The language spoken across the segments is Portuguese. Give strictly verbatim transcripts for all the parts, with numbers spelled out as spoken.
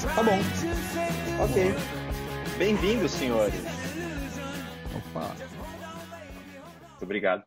Tá bom. Ok. Bem-vindos, senhores. Opa. Muito obrigado.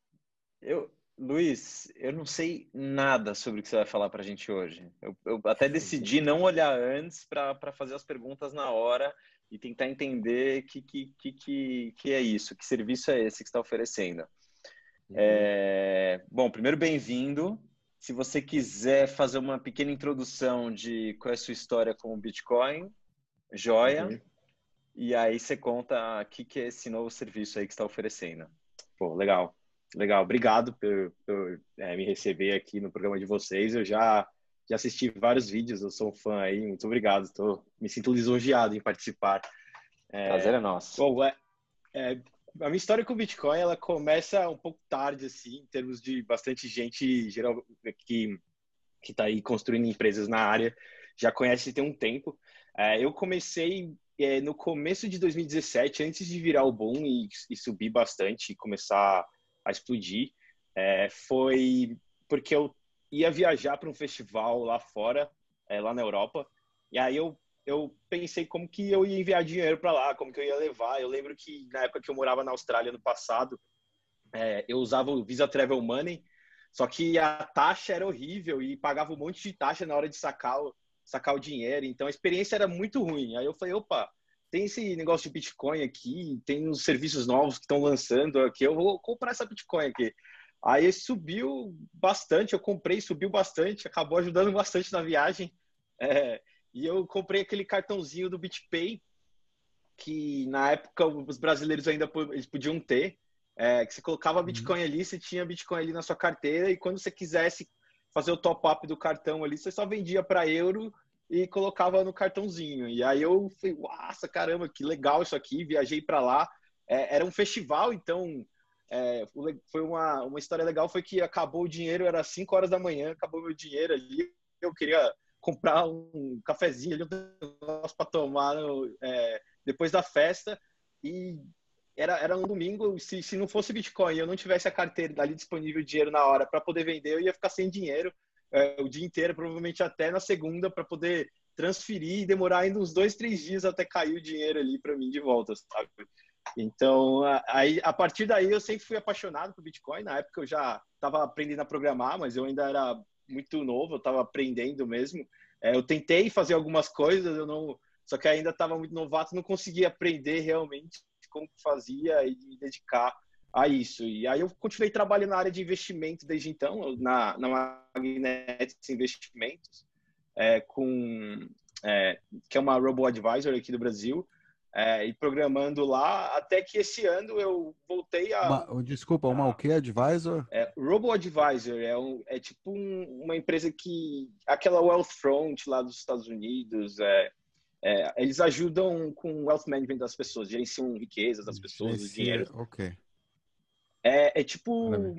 Eu, Luiz, eu não sei nada sobre o que você vai falar para a gente hoje. Eu, eu até decidi não olhar antes para fazer as perguntas na hora e tentar entender que, que, que, que, que é isso, que serviço é esse que você está oferecendo. Uhum. É, bom, primeiro, bem-vindo. Se você quiser fazer uma pequena introdução de qual é a sua história com o Bitcoin, joia. Uhum. E aí você conta o que, que é esse novo serviço aí que você está oferecendo. Pô, legal. Legal. Obrigado por, por é, me receber aqui no programa de vocês. Eu já, já assisti vários vídeos, eu sou um fã aí. Muito obrigado. Tô, me sinto lisonjeado em participar. É, Prazer é nosso. Bom, é, é, a minha história com o Bitcoin, ela começa um pouco tarde, assim, em termos de bastante gente geral que que está aí construindo empresas na área, já conhece tem um tempo. É, eu comecei é, no começo de dois mil e dezessete, antes de virar o boom e, e subir bastante e começar a explodir. É, foi porque eu ia viajar para um festival lá fora, é, lá na Europa, e aí eu eu pensei como que eu ia enviar dinheiro para lá, como que eu ia levar. Eu lembro que na época que eu morava na Austrália no passado, é, eu usava o Visa Travel Money, só que a taxa era horrível e pagava um monte de taxa na hora de sacar o, sacar o dinheiro. Então a experiência era muito ruim. Aí eu falei, opa, tem esse negócio de Bitcoin aqui, tem uns serviços novos que estão lançando aqui, eu vou comprar essa Bitcoin aqui. Aí subiu bastante, eu comprei, subiu bastante, acabou ajudando bastante na viagem. É, e eu comprei aquele cartãozinho do BitPay, que na época os brasileiros ainda eles podiam ter. É, que você colocava Bitcoin uhum. ali, você tinha Bitcoin ali na sua carteira e quando você quisesse fazer o top-up do cartão ali, você só vendia para euro e colocava no cartãozinho. E aí eu falei, nossa, caramba, que legal isso aqui, viajei para lá. É, era um festival, então é, foi uma, uma história legal, foi que acabou o dinheiro, era cinco horas da manhã, acabou meu dinheiro ali, eu queria comprar um cafezinho ali, um negócio para tomar é, depois da festa e Era, era um domingo, se, se não fosse Bitcoin e eu não tivesse a carteira ali disponível, dinheiro na hora para poder vender, eu ia ficar sem dinheiro é, o dia inteiro, provavelmente até na segunda, para poder transferir e demorar ainda uns dois, três dias até cair o dinheiro ali para mim de volta, sabe? Então, aí, a partir daí eu sempre fui apaixonado por Bitcoin. Na época eu já estava aprendendo a programar, mas eu ainda era muito novo, eu estava aprendendo mesmo. É, eu tentei fazer algumas coisas, eu não, só que ainda estava muito novato, não conseguia aprender realmente como fazia e me dedicar a isso. E aí eu continuei trabalhando na área de investimento desde então, na, na Magnetics Investimentos, é, com, é, que é uma robo-advisor aqui do Brasil, é, e programando lá, até que esse ano eu voltei a... Uma, desculpa, uma o que? Advisor? É, robo-advisor é, um, é tipo um, uma empresa que... Aquela Wealthfront lá dos Estados Unidos... É, É, eles ajudam com o wealth management das pessoas, gerenciam riquezas das pessoas, o dinheiro. Ok. É, é tipo...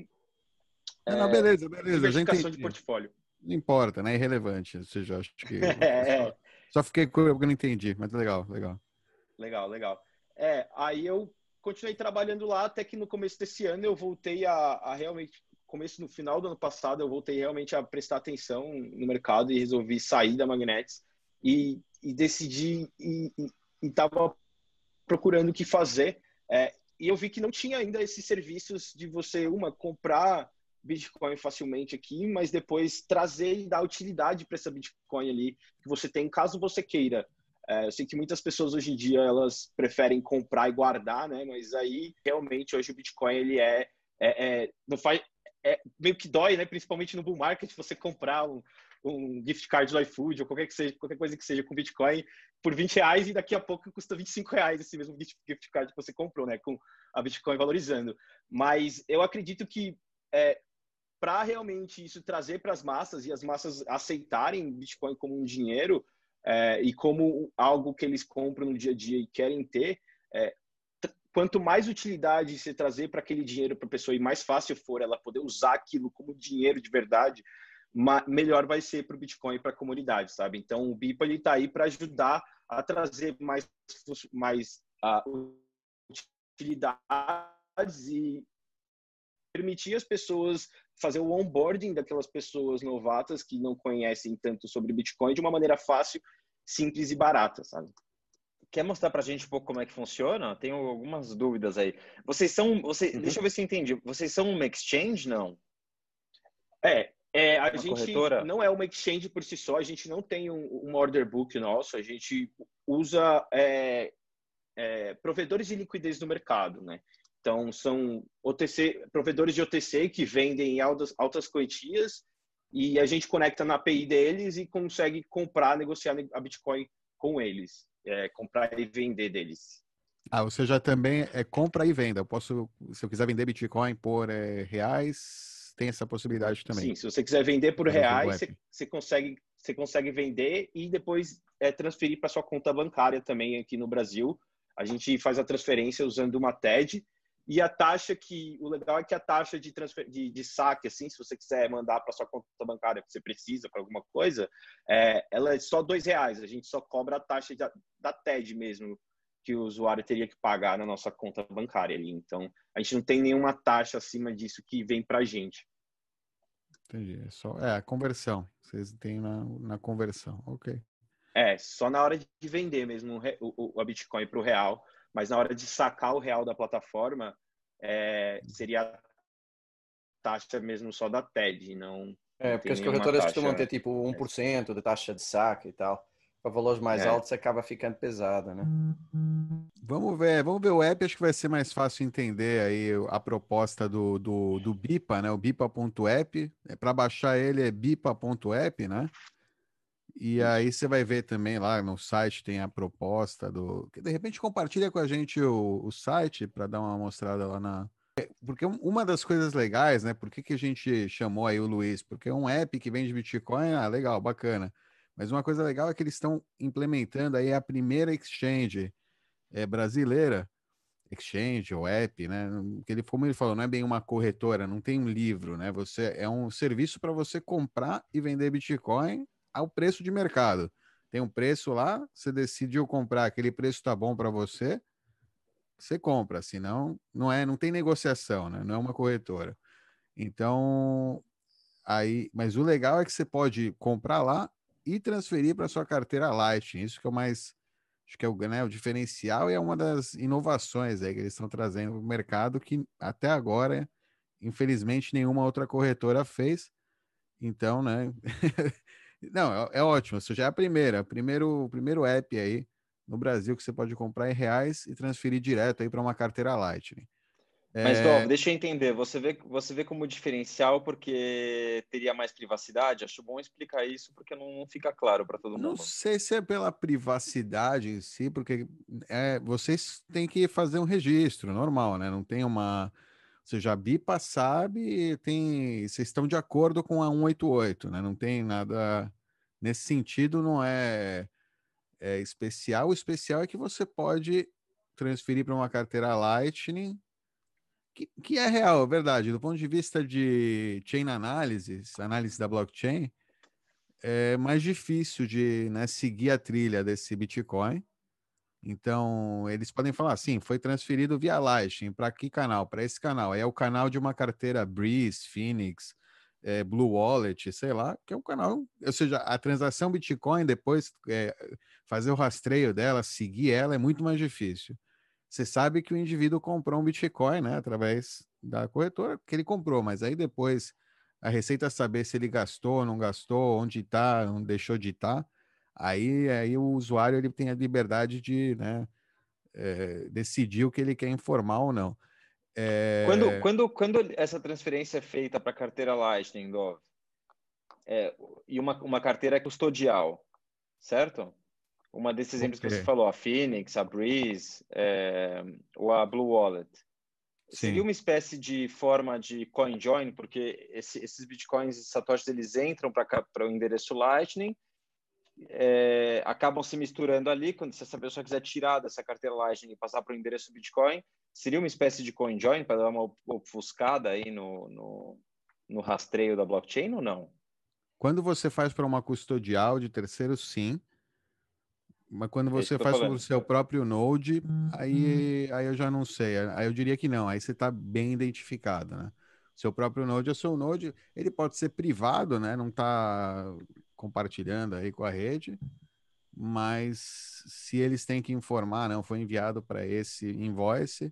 É, não, beleza, beleza, diversificação de portfólio. Não importa, né? É irrelevante. Ou seja, acho que... é. só, só fiquei com eu que não entendi, mas legal, legal. Legal, legal. É, aí eu continuei trabalhando lá até que no começo desse ano eu voltei a, a realmente... Começo no final do ano passado eu voltei realmente a prestar atenção no mercado e resolvi sair da Magnetics e e decidi e estava procurando o que fazer é, e eu vi que não tinha ainda esses serviços de você, uma, comprar Bitcoin facilmente aqui, mas depois trazer e dar utilidade para essa Bitcoin ali que você tem, caso você queira. É, eu sei que muitas pessoas hoje em dia elas preferem comprar e guardar, né? Mas aí realmente hoje o Bitcoin ele é, é, é não faz é meio que dói, né? Principalmente no bull market, você comprar um um gift card do iFood ou qualquer, que seja, qualquer coisa que seja com Bitcoin por vinte reais e daqui a pouco custa vinte e cinco reais esse mesmo gift card que você comprou, né? Com a Bitcoin valorizando. Mas eu acredito que é, para realmente isso trazer para as massas e as massas aceitarem Bitcoin como um dinheiro é, e como algo que eles compram no dia a dia e querem ter, é, quanto mais utilidade você trazer para aquele dinheiro para a pessoa e mais fácil for ela poder usar aquilo como dinheiro de verdade, melhor vai ser para o Bitcoin e para a comunidade, sabe? Então, o BIPA está aí para ajudar a trazer mais, mais uh, utilidades e permitir as pessoas fazer o onboarding daquelas pessoas novatas que não conhecem tanto sobre Bitcoin de uma maneira fácil simples e barata, sabe? Quer mostrar para a gente um pouco como é que funciona? Tenho algumas dúvidas aí. Vocês são, você, Uhum. deixa eu ver se eu entendi. Vocês são uma exchange, não? É, é a Uma gente corretora? não é uma exchange por si só, a gente não tem um, um order book nosso, a gente usa é, é, provedores de liquidez no mercado, né? Então, são O T C, provedores de O T C que vendem em altas, altas quantias e a gente conecta na A P I deles e consegue comprar, negociar a Bitcoin com eles, é, comprar e vender deles. Ah, você já também é compra e venda. Eu posso, se eu quiser vender Bitcoin por é, reais, tem essa possibilidade também. Sim, se você quiser vender por através do reais, app. você, você, consegue, você consegue vender e depois é, transferir para sua conta bancária também aqui no Brasil. A gente faz a transferência usando uma T E D e a taxa que... O legal é que a taxa de, transfer, de, de saque, assim, se você quiser mandar para sua conta bancária que você precisa para alguma coisa, é, ela é só dois reais. A gente só cobra a taxa da, da T E D mesmo, que o usuário teria que pagar na nossa conta bancária ali. Então, a gente não tem nenhuma taxa acima disso que vem para a gente. Entendi. É só, é a conversão. Vocês têm na, na conversão. Ok. É, só na hora de vender mesmo o, o, a Bitcoin para o real, mas na hora de sacar o real da plataforma, é, seria a taxa mesmo só da T E D, não, É, não porque tem as nenhuma corretoras costumam taxa. ter tipo um por cento de taxa de saque e tal. Para valores mais É. altos acaba ficando pesada, né? Vamos ver, vamos ver o app, acho que vai ser mais fácil entender aí a proposta do, do, do Bipa, né? O bipa ponto app. É, para baixar ele é bipa ponto app, né? E aí você vai ver também lá no site tem a proposta do. Que de repente compartilha com a gente o, o site para dar uma mostrada lá na. Porque um- uma das coisas legais, né? Por que, que a gente chamou aí o Luiz? Porque é um app que vende Bitcoin, ah, legal, bacana. Mas uma coisa legal é que eles estão implementando aí a primeira exchange é, brasileira, exchange ou app, né? Que ele, como ele falou, não é bem uma corretora, não tem um livro, né? Você é um serviço para você comprar e vender Bitcoin ao preço de mercado. Tem um preço lá, você decidiu comprar, aquele preço tá bom para você, você compra, senão não é, não tem negociação, né? Não é uma corretora. Então, aí, mas o legal é que você pode comprar lá e transferir para sua carteira Lightning. Isso que é o mais, acho que é o, né, o diferencial e é uma das inovações aí que eles estão trazendo para o mercado que até agora, infelizmente, nenhuma outra corretora fez. Então, né? Não, é, é ótimo. Isso já é a primeira, o primeiro, o primeiro app aí no Brasil que você pode comprar em reais e transferir direto aí para uma carteira Lightning. Mas, Dov, É, deixa eu entender. Você vê, você vê como diferencial porque teria mais privacidade? Acho bom explicar isso porque não, não fica claro para todo não mundo. sei se é pela privacidade em si, porque é, vocês têm que fazer um registro normal, né? Não tem uma. Ou seja, a BIPA sabe, tem, vocês estão de acordo com a cento e oitenta e oito, né? Não tem nada. Nesse sentido, não é, é especial. O especial é que você pode transferir para uma carteira Lightning, que, que é real, é verdade. Do ponto de vista de chain analysis, análise da blockchain, é mais difícil de, né, seguir a trilha desse Bitcoin. Então, eles podem falar assim, foi transferido via Lightning para que canal? Para esse canal. É o canal de uma carteira Breeze, Phoenix, é, Blue Wallet, sei lá, que é um canal. Ou seja, a transação Bitcoin, depois é, fazer o rastreio dela, seguir ela, é muito mais difícil. Você sabe que o indivíduo comprou um Bitcoin, né, através da corretora que ele comprou, mas aí depois a Receita saber se ele gastou, não gastou, onde está, não deixou de estar. Aí, aí o usuário ele tem a liberdade de, né, é, decidir o que ele quer informar ou não. Quando, É, quando, quando essa transferência é feita para a carteira Lightning, Dov, é, e uma, uma carteira custodial, certo? Uma desses exemplos que você ok, falou, a Phoenix, a Breeze, é, ou a Blue Wallet. Seria sim. uma espécie de forma de coin join, porque esse, esses bitcoins e satoshis eles entram para o endereço Lightning, é, acabam se misturando ali. Quando se essa pessoa quiser tirar dessa carteira Lightning e passar para o endereço Bitcoin, seria uma espécie de coin join para dar uma ofuscada aí no, no, no rastreio da blockchain ou não? Quando você faz para uma custodial de terceiro, sim. Mas quando É isso você que eu tô faz para o falando. seu próprio Node, aí, aí eu já não sei. Aí eu diria que não. Aí você está bem identificado, né? Seu próprio Node é seu Node. Ele pode ser privado, né? Não está compartilhando aí com a rede. mas se eles têm que informar, não foi enviado para esse invoice,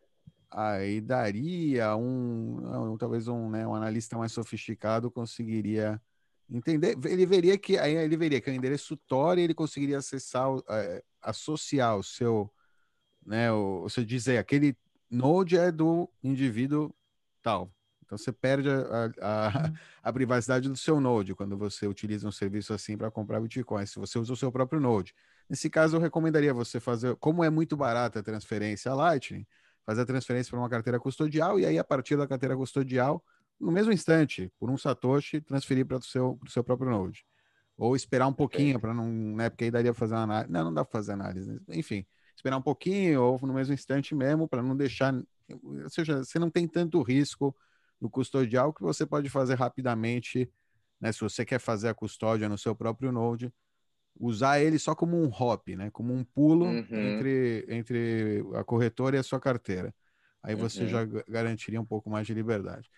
aí daria um, um talvez um, né, um analista mais sofisticado conseguiria entender, ele veria que aí ele veria que é o endereço Tor e ele conseguiria acessar, é, associar o seu, né, o, você dizer aquele node é do indivíduo tal. Então você perde a, a, a privacidade do seu node quando você utiliza um serviço assim para comprar Bitcoin, se você usa o seu próprio node. Nesse caso, eu recomendaria você fazer, como é muito barata a transferência a Lightning, fazer a transferência para uma carteira custodial e aí, a partir da carteira custodial, no mesmo instante, por um Satoshi, transferir para o seu, pro seu próprio node. Ou esperar um pouquinho Perfeito. para não, né? Porque aí daria para fazer uma análise. Não, não dá para fazer análise. Né? Enfim, esperar um pouquinho ou no mesmo instante mesmo, para não deixar. Ou seja, você não tem tanto risco no custodial que você pode fazer rapidamente, né? Se você quer fazer a custódia no seu próprio node, usar ele só como um hop, né? Como um pulo Uhum, entre, entre a corretora e a sua carteira. Aí você uhum. já garantiria um pouco mais de liberdade,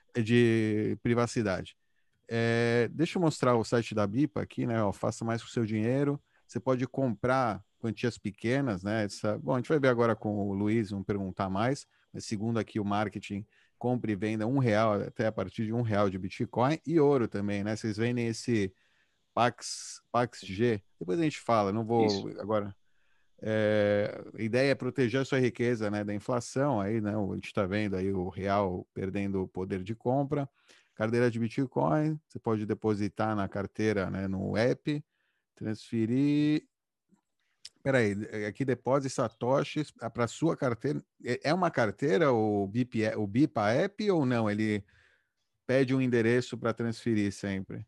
de privacidade. É, deixa eu mostrar o site da Bipa aqui, né? Ó, faça mais com o seu dinheiro. Você pode comprar quantias pequenas, né? Essa, bom, a gente vai ver agora com o Luiz, vamos perguntar mais. Mas segundo aqui o marketing, compre e venda um real até a partir de um real de Bitcoin e ouro também, né? Vocês vendem esse Pax, Pax G. Depois a gente fala, não Isso. vou agora. É, a ideia é proteger a sua riqueza, né, da inflação. Aí, né, a gente está vendo aí o real perdendo o poder de compra. Carteira de Bitcoin, você pode depositar na carteira, né, no app, transferir. Peraí, aqui depósito satoshis para sua carteira. É é uma carteira o B I P, o Bipa app ou não? Ele pede um endereço para transferir sempre.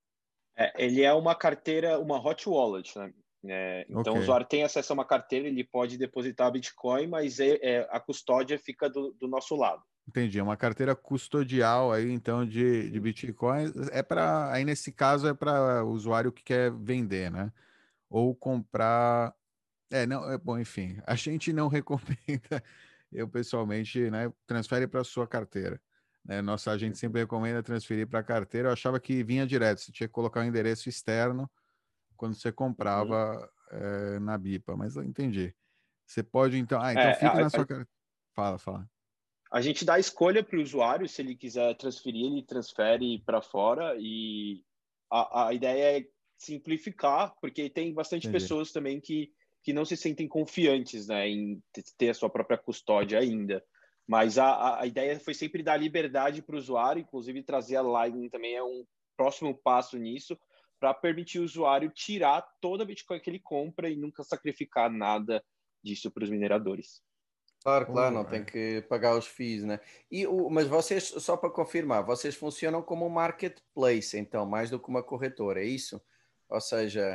É, ele é uma carteira, uma hot wallet, né? É, então, o Ok. usuário tem acesso a uma carteira, ele pode depositar Bitcoin, mas é, é, a custódia fica do, do nosso lado. Entendi, é uma carteira custodial aí, então, de, de Bitcoin. É para, aí nesse caso é para o usuário que quer vender, né? Ou comprar. É, não, é bom, enfim, a gente não recomenda, eu pessoalmente, né, transfere para sua carteira. Né? Nossa, a gente sempre recomenda transferir para a carteira. Eu achava que vinha direto, você tinha que colocar um endereço externo quando você Uhum. comprava é, na Bipa, mas eu entendi. Você pode, então. Ah, então É, fica a, na a, sua carteira. Fala, fala. a gente dá a escolha para o usuário, se ele quiser transferir, ele transfere para fora, e a, a ideia é simplificar, porque tem bastante Entendi. pessoas também que, que não se sentem confiantes, né, em ter a sua própria custódia ainda. Mas a, a ideia foi sempre dar liberdade para o usuário, inclusive trazer a Lightning também é um próximo passo nisso, para permitir o usuário tirar toda a Bitcoin que ele compra e nunca sacrificar nada disso para os mineradores. Claro, claro, não tem Alright. que pagar os fees, né? E o, mas vocês, só para confirmar, vocês funcionam como um marketplace, então, mais do que uma corretora, é isso? Ou seja,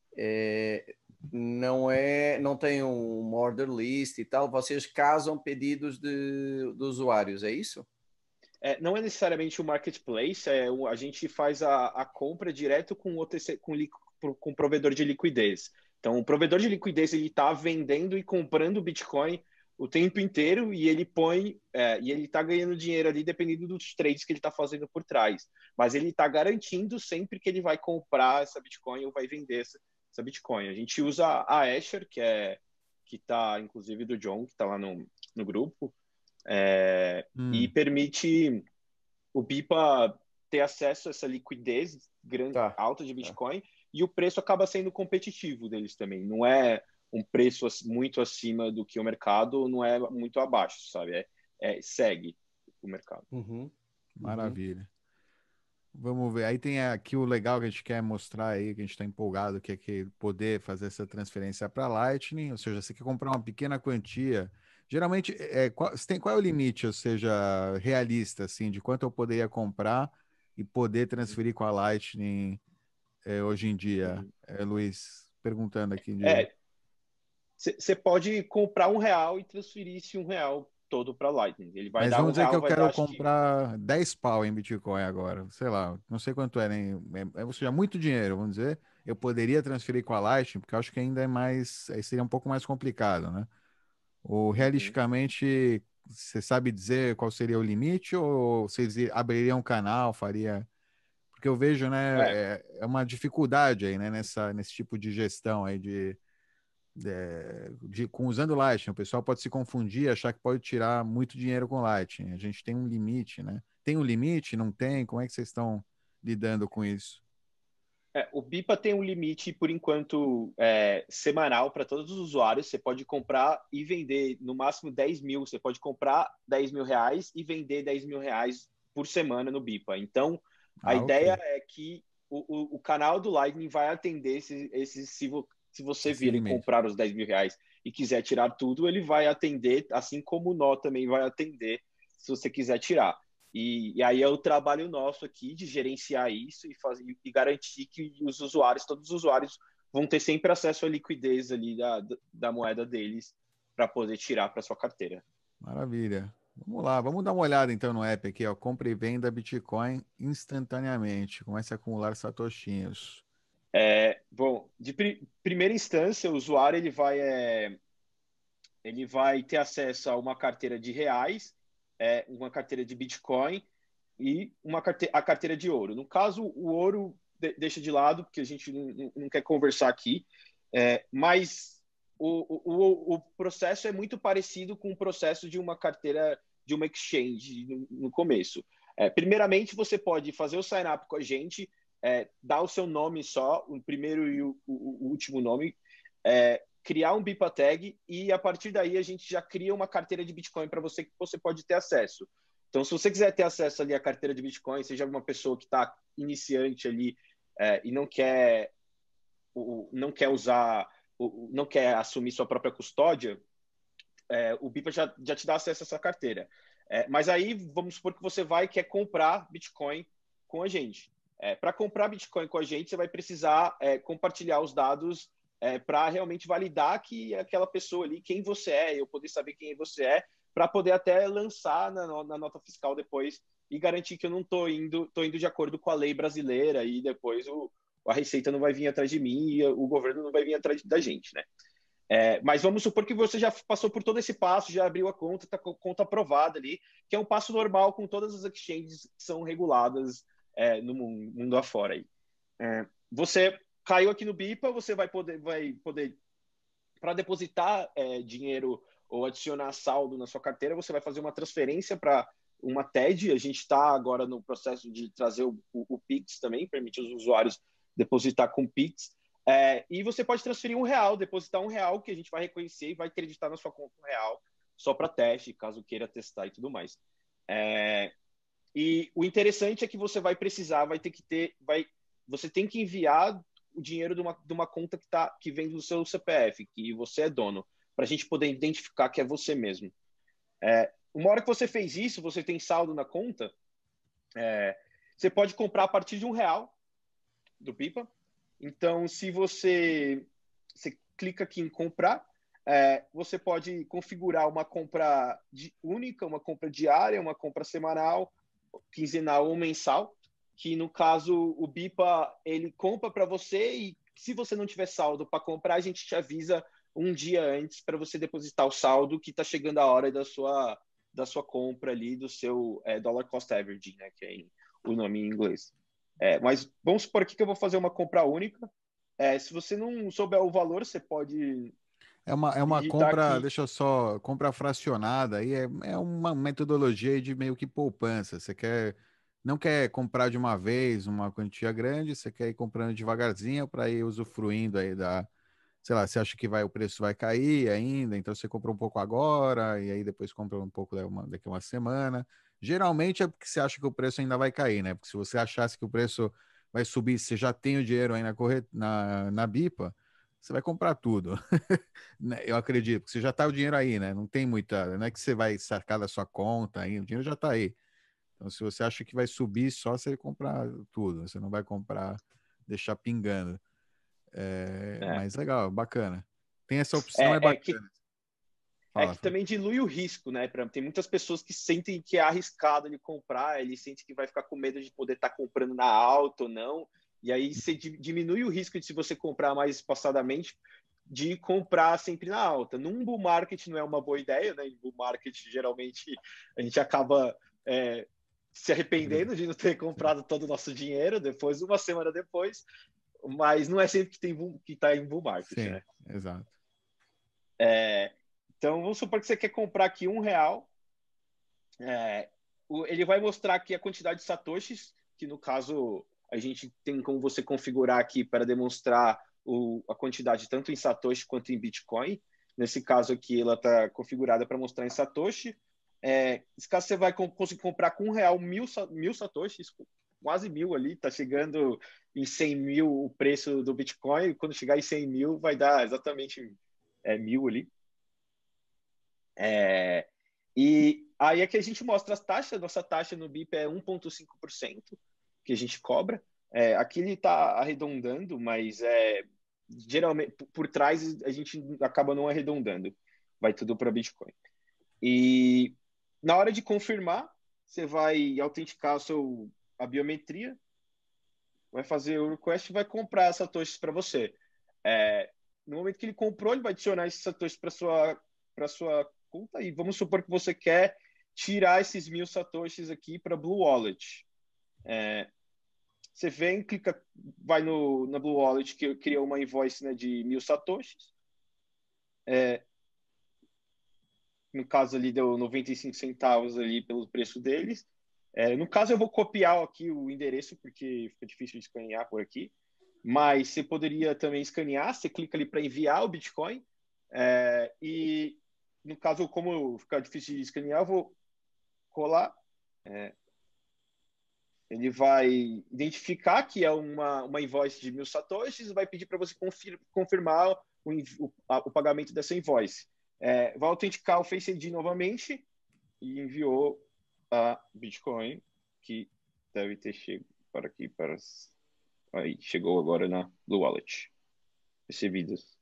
é, não é, não tem um order list e tal, vocês casam pedidos de, de usuários, é isso? É, não é necessariamente o marketplace, é, o- a gente faz a, a compra direto com o O T C, com, li- pro- com o provedor de liquidez. Então, o provedor de liquidez ele está vendendo e comprando Bitcoin o tempo inteiro e ele põe é, e ele está ganhando dinheiro ali dependendo dos trades que ele está fazendo por trás. Mas ele está garantindo sempre que ele vai comprar essa Bitcoin ou vai vender essa, essa Bitcoin. A gente usa a Asher, que é que está inclusive do John, que está lá no, no grupo. É, e Hum. permite o Bipa ter acesso a essa liquidez grande, Tá, alta de tá. Bitcoin e o preço acaba sendo competitivo deles também. Não é um preço muito acima do que o mercado, não é muito abaixo, sabe? É, é segue o mercado. Uhum, uhum. Maravilha. Vamos ver. Aí tem aqui o legal que a gente quer mostrar aí, que a gente está empolgado, que é que poder fazer essa transferência para Lightning, ou seja, você quer comprar uma pequena quantia. Geralmente, é, qual, você tem, qual é o limite, ou seja, realista, assim, de quanto eu poderia comprar e poder transferir com a Lightning é, hoje em dia? Uhum. É, Luiz, perguntando aqui de. É, você pode comprar um real e transferir esse um real todo para Lightning. Ele vai Mas dar um vamos dizer que real, eu vai dar quero acho que comprar dez pau em Bitcoin agora. Sei lá, não sei quanto é, nem. É, é, ou seja, muito dinheiro, vamos dizer. Eu poderia transferir com a Lightning, porque eu acho que ainda é mais. Aí seria um pouco mais complicado, né? Ou Uhum. realisticamente, você sabe dizer qual seria o limite? Ou vocês i- abririam um canal, faria. Porque eu vejo, né, É. é, é uma dificuldade aí, né, nessa, nesse tipo de gestão aí de, de, de com usando Lightning. O pessoal pode se confundir, achar que pode tirar muito dinheiro com Lightning. A gente tem um limite, né? Tem um limite? Não tem? Como é que vocês estão lidando com isso? É, o BIPA tem um limite, por enquanto, é, semanal para todos os usuários. Você pode comprar e vender no máximo dez mil. Você pode comprar dez mil reais e vender dez mil reais por semana no BIPA. Então, a Ah, ideia ok. é que o, o, o canal do Lightning vai atender esse, esse se, vo, se você Esse vir e limite. comprar os dez mil reais e quiser tirar tudo, ele vai atender, assim como o Nó também vai atender se você quiser tirar. E, e aí é o trabalho nosso aqui de gerenciar isso e, fazer, e garantir que os usuários, todos os usuários, vão ter sempre acesso à liquidez ali da, da moeda deles para poder tirar para sua carteira. Maravilha. Vamos lá, vamos dar uma olhada então no app aqui, ó. Compra e venda Bitcoin instantaneamente. Comece a acumular satoshinhos. É, bom, de pri primeira instância, o usuário ele vai, é, ele vai ter acesso a uma carteira de reais, é, uma carteira de Bitcoin e uma carte a carteira de ouro. No caso, o ouro de deixa de lado, porque a gente não, não quer conversar aqui, é, mas o, o, o processo é muito parecido com o processo de uma carteira de uma exchange no, no começo. É, primeiramente, você pode fazer o sign-up com a gente, é, dar o seu nome só, o primeiro e o, o, o último nome, é, criar um BIPA tag e a partir daí a gente já cria uma carteira de Bitcoin para você que você pode ter acesso. Então, se você quiser ter acesso ali à carteira de Bitcoin, seja uma pessoa que está iniciante ali é, e não quer, o, não quer usar, o, não quer assumir sua própria custódia, é, o BIPA já, já te dá acesso a essa carteira. É, mas aí, vamos supor que você vai e quer comprar Bitcoin com a gente. É, para comprar Bitcoin com a gente, você vai precisar é, compartilhar os dados é, para realmente validar que aquela pessoa ali, quem você é, eu poder saber quem você é, para poder até lançar na, na nota fiscal depois e garantir que eu não estou indo, tô indo de acordo com a lei brasileira e depois o, a Receita não vai vir atrás de mim e o governo não vai vir atrás da gente, né? É, mas vamos supor que você já passou por todo esse passo, já abriu a conta, está com a conta aprovada ali, que é um passo normal com todas as exchanges que são reguladas é, no mundo, mundo afora. Aí. É, você caiu aqui no BIPA, você vai poder, vai poder para depositar é, dinheiro ou adicionar saldo na sua carteira, você vai fazer uma transferência para uma T E D. A gente está agora no processo de trazer o, o, o Pix também, permite os usuários depositar com Pix. É, e você pode transferir um real, depositar um real, que a gente vai reconhecer e vai acreditar na sua conta um real, só para teste, caso queira testar e tudo mais. É, e o interessante é que você vai precisar, vai ter que ter, vai, você tem que enviar o dinheiro de uma, de uma conta que, tá, que vem do seu C P F, que você é dono, para a gente poder identificar que é você mesmo. É, uma hora que você fez isso, você tem saldo na conta, é, você pode comprar a partir de um real do BIPA. Então, se você, você clica aqui em comprar, é, você pode configurar uma compra de, única, uma compra diária, uma compra semanal, quinzenal ou mensal, que no caso o BIPA ele compra para você e se você não tiver saldo para comprar, a gente te avisa um dia antes para você depositar o saldo que está chegando a hora da sua, da sua compra ali, do seu é, dollar cost averaging, né, que é o nome em inglês. É, mas vamos supor aqui que eu vou fazer uma compra única. É, se você não souber o valor, você pode É uma, é uma digitar compra, aqui. deixa eu só, compra fracionada, aí é, é uma metodologia de meio que poupança. Você quer, não quer comprar de uma vez uma quantia grande, você quer ir comprando devagarzinho para ir usufruindo aí da, sei lá, você acha que vai, o preço vai cair ainda, então você compra um pouco agora e aí depois compra um pouco daqui a uma semana. Geralmente é porque você acha que o preço ainda vai cair, né? Porque se você achasse que o preço vai subir, você já tem o dinheiro aí na, corret... na, na BIPA, você vai comprar tudo. Eu acredito, porque você já tá o dinheiro aí, né? Não tem muita, não é que você vai sacar da sua conta aí, o dinheiro já tá aí. Então, se você acha que vai subir, só você comprar tudo, você não vai comprar, deixar pingando. É, É, mas legal, bacana. Tem essa opção, é é, é que bacana. É Fala, que fala. também dilui o risco, né? Tem muitas pessoas que sentem que é arriscado de comprar, ele sente que vai ficar com medo de poder estar comprando na alta ou não, e aí você diminui o risco de, se você comprar mais espaçadamente, de comprar sempre na alta. Num bull market não é uma boa ideia, né? Em bull market, geralmente, a gente acaba é, se arrependendo de não ter comprado todo o nosso dinheiro depois, uma semana depois, mas não é sempre que tem que está em bull market, Sim, né? Exato. É, então, vamos supor que você quer comprar aqui um real. É, o, ele vai mostrar aqui a quantidade de satoshis, que no caso a gente tem como você configurar aqui para demonstrar o, a quantidade tanto em satoshi quanto em Bitcoin. Nesse caso aqui, ela está configurada para mostrar em satoshi. É, nesse caso, você vai conseguir comprar com um real mil, mil satoshis, quase mil ali, está chegando em cem mil o preço do Bitcoin, e quando chegar em cem mil vai dar exatamente é, mil ali. É, e aí é que a gente mostra as taxas, nossa taxa no B I P é um vírgula cinco por cento que a gente cobra. É, aqui ele está arredondando, mas é, geralmente por, por trás a gente acaba não arredondando, vai tudo para Bitcoin. E na hora de confirmar, você vai autenticar o seu, a biometria, vai fazer o request e vai comprar as satoshis para você. É, no momento que ele comprou, ele vai adicionar esses satoshis para sua para sua conta e vamos supor que você quer tirar esses mil satoshis aqui para Blue Wallet. É, você vem, clica, vai no na Blue Wallet que cria uma invoice, né, de mil satoshis. É, no caso ali deu noventa e cinco centavos ali pelo preço deles. É, no caso eu vou copiar aqui o endereço porque fica difícil de escanear por aqui, mas você poderia também escanear, você clica ali para enviar o Bitcoin, é, e no caso como fica difícil de escanear, eu vou colar, é, ele vai identificar que é uma, uma invoice de mil satoshis e vai pedir para você confir, confirmar o, o, a, o pagamento dessa invoice. É, vai autenticar o Face I D novamente e enviou a Bitcoin, que deve ter chegado para aqui, para aí, chegou agora na Blue Wallet, recebidas.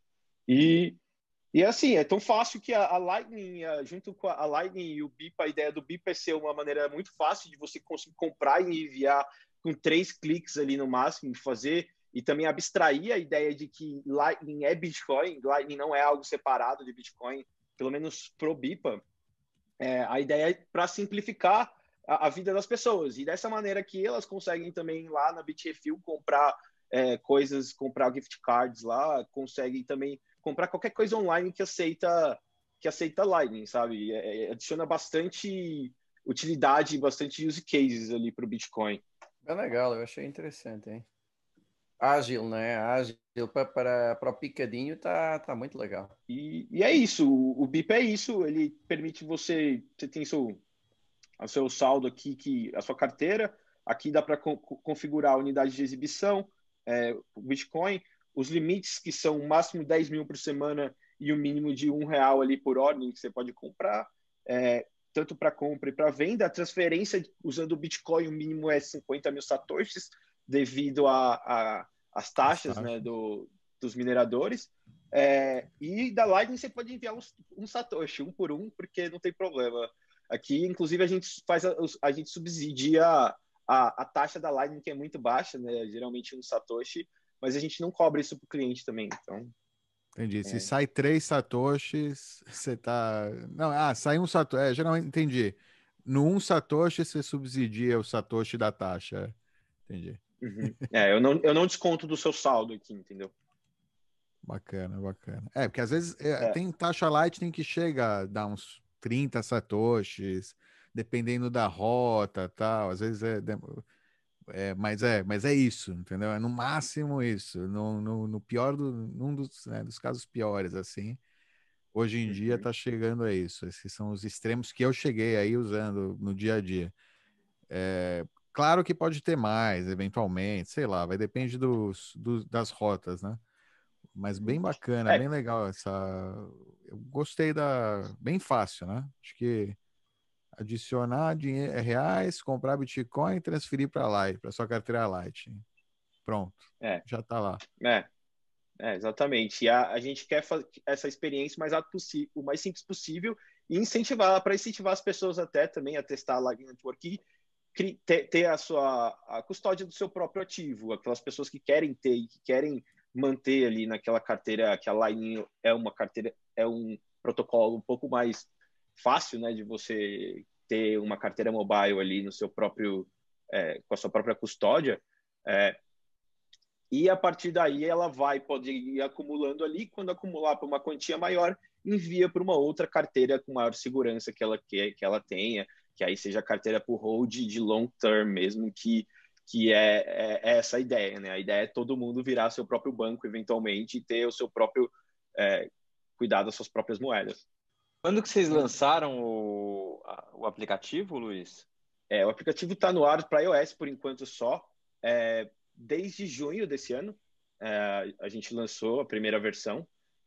E, e assim, é tão fácil que a, a Lightning, a, junto com a, a Lightning e o B I P, a ideia do B I P é ser uma maneira muito fácil de você conseguir comprar e enviar com três cliques ali no máximo, fazer e também abstrair a ideia de que Lightning é Bitcoin, Lightning não é algo separado de Bitcoin, pelo menos pro B I P A. É, a ideia é para simplificar a, a vida das pessoas e dessa maneira que elas conseguem também lá na Bitrefill comprar é, coisas, comprar gift cards lá, conseguem também comprar qualquer coisa online que aceita que aceita Lightning, sabe? É, é, adiciona bastante utilidade, bastante use cases ali para o Bitcoin. É legal, eu achei interessante, hein? Ágil, né? Ágil para, para, para o picadinho tá, tá muito legal. E, e é isso, o, o B I P é isso, ele permite você, você tem seu, o seu saldo aqui, que, a sua carteira, aqui dá para co configurar a unidade de exibição, é, o Bitcoin, os limites que são o máximo dez mil por semana e o mínimo de um real ali por ordem que você pode comprar, é, tanto para compra e para venda. A transferência usando o Bitcoin, o mínimo é cinquenta mil satoshis, devido a, a as taxas, né, do, dos mineradores. É, e da Lightning você pode enviar um, um satoshi, um por um, porque não tem problema. Aqui, inclusive, a gente faz a, a gente subsidia a, a, a taxa da Lightning, que é muito baixa, né, geralmente um satoshi, mas a gente não cobra isso para o cliente também. Então, entendi. é. Se sai três satoshis, você tá... Não, ah, sai um satoshi. É, geralmente, entendi. No um satoshi, você subsidia o satoshi da taxa. Entendi. Uhum. É, eu não, eu não desconto do seu saldo aqui, entendeu? Bacana, bacana. É, porque às vezes é, É. tem taxa Lightning que chega a dar uns trinta satoshis, dependendo da rota tal. Às vezes é, é mas é, mas é isso, entendeu? É no máximo isso. No, no, no pior do, num dos, né, dos casos piores, assim. Hoje em dia Uhum. tá chegando a isso. Esses são os extremos que eu cheguei aí usando no dia a dia. É, claro que pode ter mais, eventualmente, sei lá, vai depender dos, dos, das rotas, né? Mas bem bacana, É, bem legal essa. Eu gostei da. Bem fácil, né? Acho que adicionar dinheiro, reais, comprar Bitcoin e transferir para Light, para sua carteira Lightning. Pronto, é, já está lá. é, é, exatamente. E a, a gente quer fazer essa experiência o mais rápido possível, o mais simples possível e incentivar, para incentivar as pessoas até também a testar a Lightning Network e ter, ter a sua a custódia do seu próprio ativo, aquelas pessoas que querem ter e que querem manter ali naquela carteira, que a Lightning é uma carteira, é um protocolo um pouco mais fácil, né, de você ter uma carteira mobile ali no seu próprio, é, com a sua própria custódia, é, e a partir daí ela vai, pode ir acumulando ali, quando acumular para uma quantia maior, envia para uma outra carteira com maior segurança que ela quer, que ela tenha, que aí seja a carteira por hold de long term mesmo, que, que é, é, é essa a ideia, né? A ideia é todo mundo virar seu próprio banco eventualmente e ter o seu próprio é, cuidar das suas próprias moedas. Quando que vocês lançaram o, a, o aplicativo, Luiz? É, o aplicativo está no ar para iOS por enquanto só. É, desde junho desse ano, é, a gente lançou a primeira versão.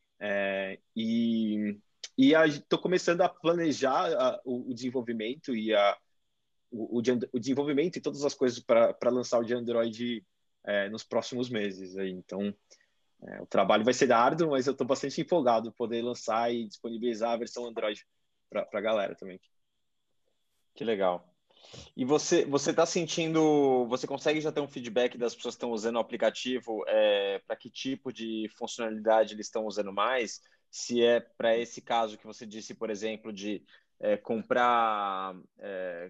É, e e estou começando a planejar a, o, o desenvolvimento e a, o, o, o desenvolvimento e todas as coisas para lançar o de Android é, nos próximos meses. Aí. Então, é, o trabalho vai ser árduo, mas eu estou bastante empolgado em poder lançar e disponibilizar a versão Android para a galera também. Que legal. E você você está sentindo, você consegue já ter um feedback das pessoas que estão usando o aplicativo, é, para que tipo de funcionalidade eles estão usando mais? Se é para esse caso que você disse, por exemplo, de é, comprar é,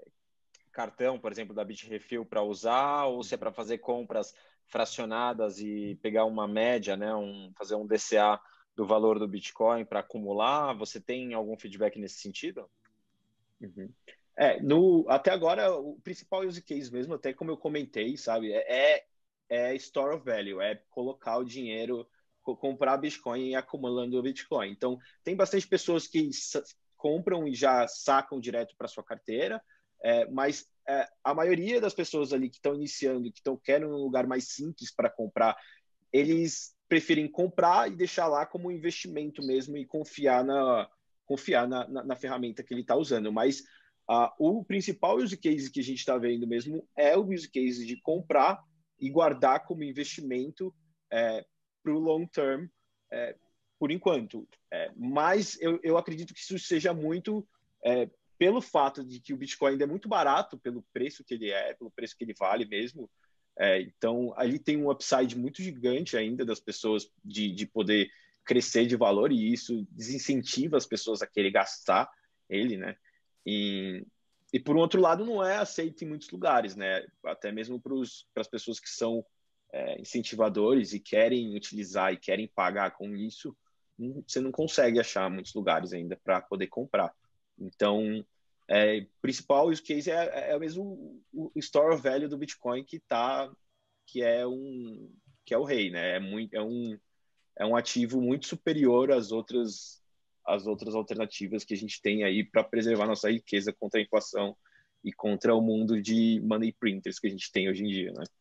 cartão, por exemplo, da Bitrefill para usar, ou se é para fazer compras fracionadas e pegar uma média, né, um, fazer um D C A do valor do Bitcoin para acumular? Você tem algum feedback nesse sentido? Uhum. É, no, até agora, o principal use case mesmo, até como eu comentei, sabe, é, é store of value, é colocar o dinheiro, comprar Bitcoin e acumulando o Bitcoin. Então, tem bastante pessoas que compram e já sacam direto para sua carteira, é, mas é, a maioria das pessoas ali que estão iniciando, que estão querendo um lugar mais simples para comprar, eles preferem comprar e deixar lá como um investimento mesmo e confiar na, confiar na, na, na ferramenta que ele está usando. Mas Uh, o principal use case que a gente está vendo mesmo é o use case de comprar e guardar como investimento é, para o long term, é, por enquanto. É, mas eu, eu acredito que isso seja muito é, pelo fato de que o Bitcoin ainda é muito barato pelo preço que ele é, pelo preço que ele vale mesmo. É, então, ali tem um upside muito gigante ainda das pessoas de, de poder crescer de valor, e isso desincentiva as pessoas a querer gastar ele, né? E, e, por um outro lado, não é aceito em muitos lugares, né? Até mesmo para as pessoas que são é, incentivadores e querem utilizar e querem pagar com isso, não, você não consegue achar muitos lugares ainda para poder comprar. Então, é, o principal use case é, é mesmo o, o store of value do Bitcoin, que tá, que é um, que é o rei, né? É, muito, é, um, é um ativo muito superior às outras as outras alternativas que a gente tem aí para preservar nossa riqueza contra a inflação e contra o mundo de money printers que a gente tem hoje em dia, né?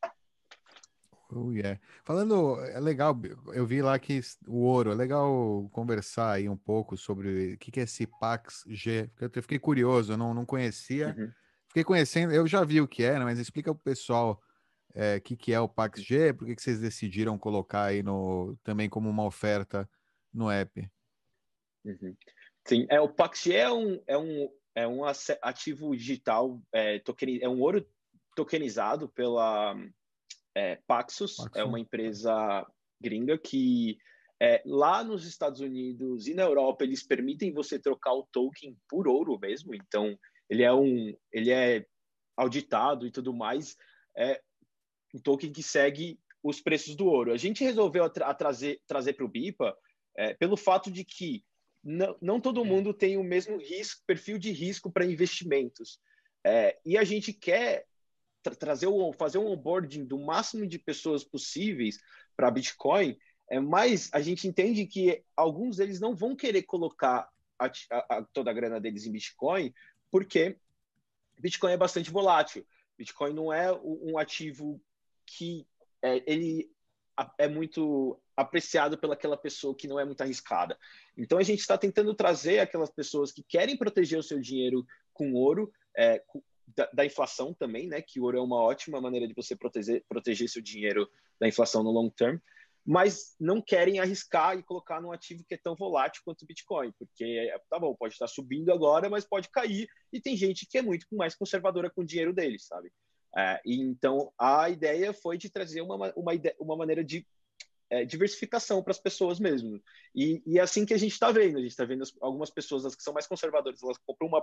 Oh, yeah. Falando, é legal, eu vi lá que o ouro, é legal conversar aí um pouco sobre o que, que é esse Pax G, porque eu fiquei curioso, eu não, não conhecia, Uhum. fiquei conhecendo, eu já vi o que era, mas explica para o pessoal o é, que, que é o Pax G, por que, que vocês decidiram colocar aí no, também como uma oferta no app? Uhum. Sim, é, o Pax G é um, é um, é um ativo digital, é, token, é um ouro tokenizado pela é, Paxos, Paxos, é uma empresa gringa que é, lá nos Estados Unidos e na Europa eles permitem você trocar o token por ouro mesmo, então ele é um, ele é auditado e tudo mais, é um token que segue os preços do ouro. A gente resolveu tra trazer, trazer para o BIPA é, pelo fato de que não, não todo mundo tem o mesmo risco, perfil de risco para investimentos. É, e a gente quer tra trazer o, fazer um onboarding do máximo de pessoas possíveis para Bitcoin, é, mas a gente entende que alguns deles não vão querer colocar a, a, a, toda a grana deles em Bitcoin, porque Bitcoin é bastante volátil. Bitcoin não é um ativo que é, ele é muito apreciado pelaquela pessoa que não é muito arriscada. Então, a gente está tentando trazer aquelas pessoas que querem proteger o seu dinheiro com ouro, é, com, da, da inflação também, né? Que o ouro é uma ótima maneira de você proteger, proteger seu dinheiro da inflação no long term, mas não querem arriscar e colocar num ativo que é tão volátil quanto o Bitcoin, porque, tá bom, pode estar subindo agora, mas pode cair, e tem gente que é muito mais conservadora com o dinheiro deles, sabe? É, e então, a ideia foi de trazer uma, uma, ideia, uma maneira de é, diversificação para as pessoas mesmo. E, e é assim que a gente está vendo. A gente está vendo as, algumas pessoas, as que são mais conservadoras, elas compram uma